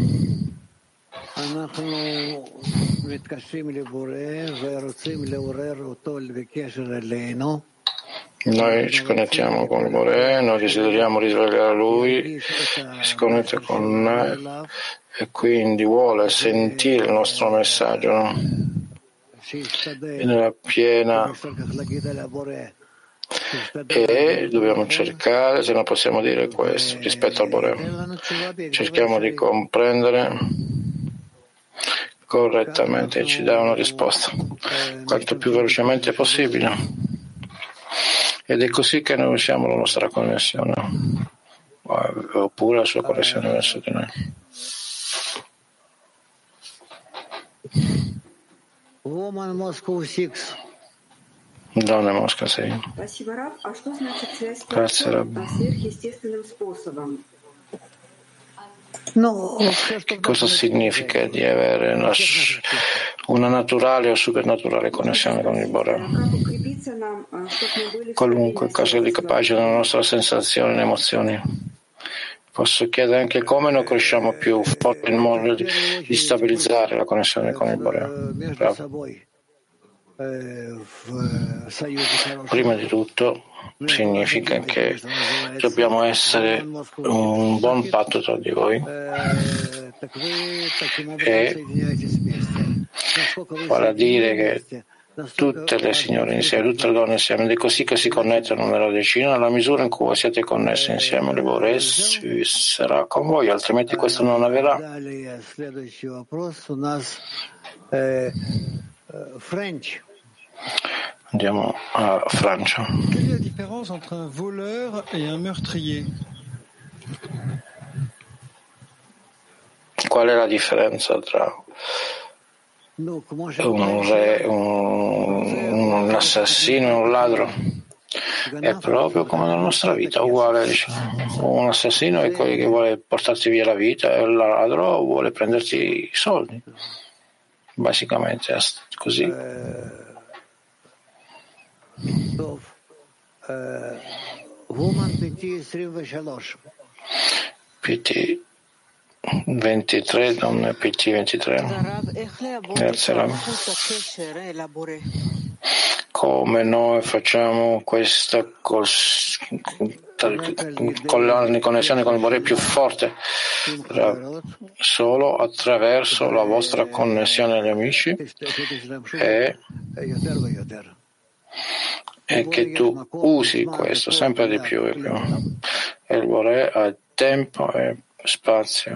Noi ci connettiamo con il Bore, noi desideriamo risvegliare Lui, che si connette con noi e quindi vuole sentire il nostro messaggio, no? E nella piena. E dobbiamo cercare, se non possiamo dire questo rispetto al Bore, cerchiamo di comprendere correttamente e ci dà una risposta quanto più velocemente possibile. Ed è così che noi usiamo la nostra connessione, oppure la sua connessione verso di noi. Woman Moscow sei. Donna Mosca sei. Grazie, Rab. Che cosa significa di avere una, una naturale o supernaturale connessione con il Bore? Qualunque cosa è capace della nostra sensazione e emozioni. Posso chiedere anche come noi cresciamo più forte in modo di, di stabilizzare la connessione con il Bore. Bravo. Prima di tutto significa che dobbiamo essere un buon patto tra di voi e vale a dire che tutte le signore insieme, tutte le donne insieme, ed è così che si connettono nella decina. Nella misura in cui voi siete connessi insieme, il Bore sarà con voi, altrimenti questo non avverrà. Andiamo a Francia. Quelle est la différence entre un voleur et un meurtrier? Qual è la differenza tra un, re, un, un assassino e un ladro? È proprio come nella nostra vita, uguale. Diciamo. Un assassino è quello che vuole portarti via la vita e il ladro vuole prenderti i soldi. Basicamente è così. P T ventitré, donne P T ventitré. Grazie Ram. Come noi facciamo questa cos- con la connessione con il Bore più forte? Solo attraverso la vostra connessione agli amici e e che tu usi questo sempre di più e più. E il Bore ha tempo e spazio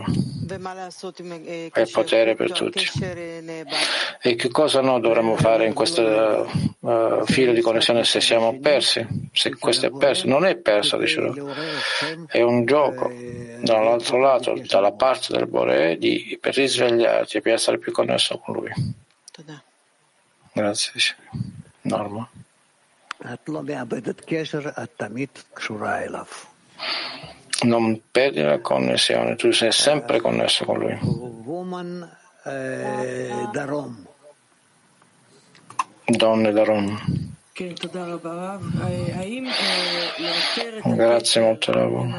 e potere per tutti. E che cosa noi dovremmo fare in questo uh, filo di connessione se siamo persi? Se questo è perso, non è perso, dicevo. È un gioco dall'altro lato, dalla parte del Bore, di, per risvegliarti e per essere più connesso con lui. Grazie. Norma. Non perdi la connessione, tu sei sempre connesso con lui. Donne da Roma. Grazie molto, Rabo.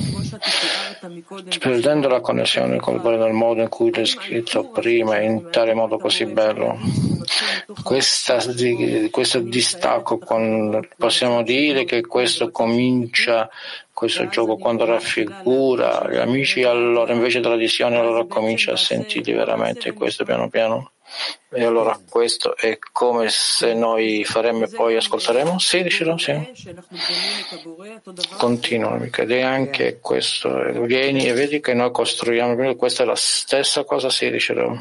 Perdendo la connessione con il Bore nel modo in cui l'ho scritto prima, in tale modo così bello, questa, questo distacco, quando possiamo dire che questo comincia, questo gioco quando raffigura gli amici, allora invece della visione allora comincia a sentirli veramente questo piano piano. E allora questo è come se noi faremmo e poi ascolteremo? Sì, dicelo, sì. Continua, mica. Ed è anche questo. Vieni e vedi che noi costruiamo, questa è la stessa cosa, sì, dicelo.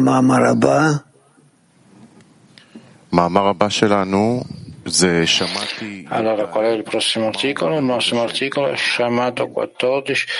Allora, qual è il prossimo articolo? Il prossimo articolo è Shamato quattordici.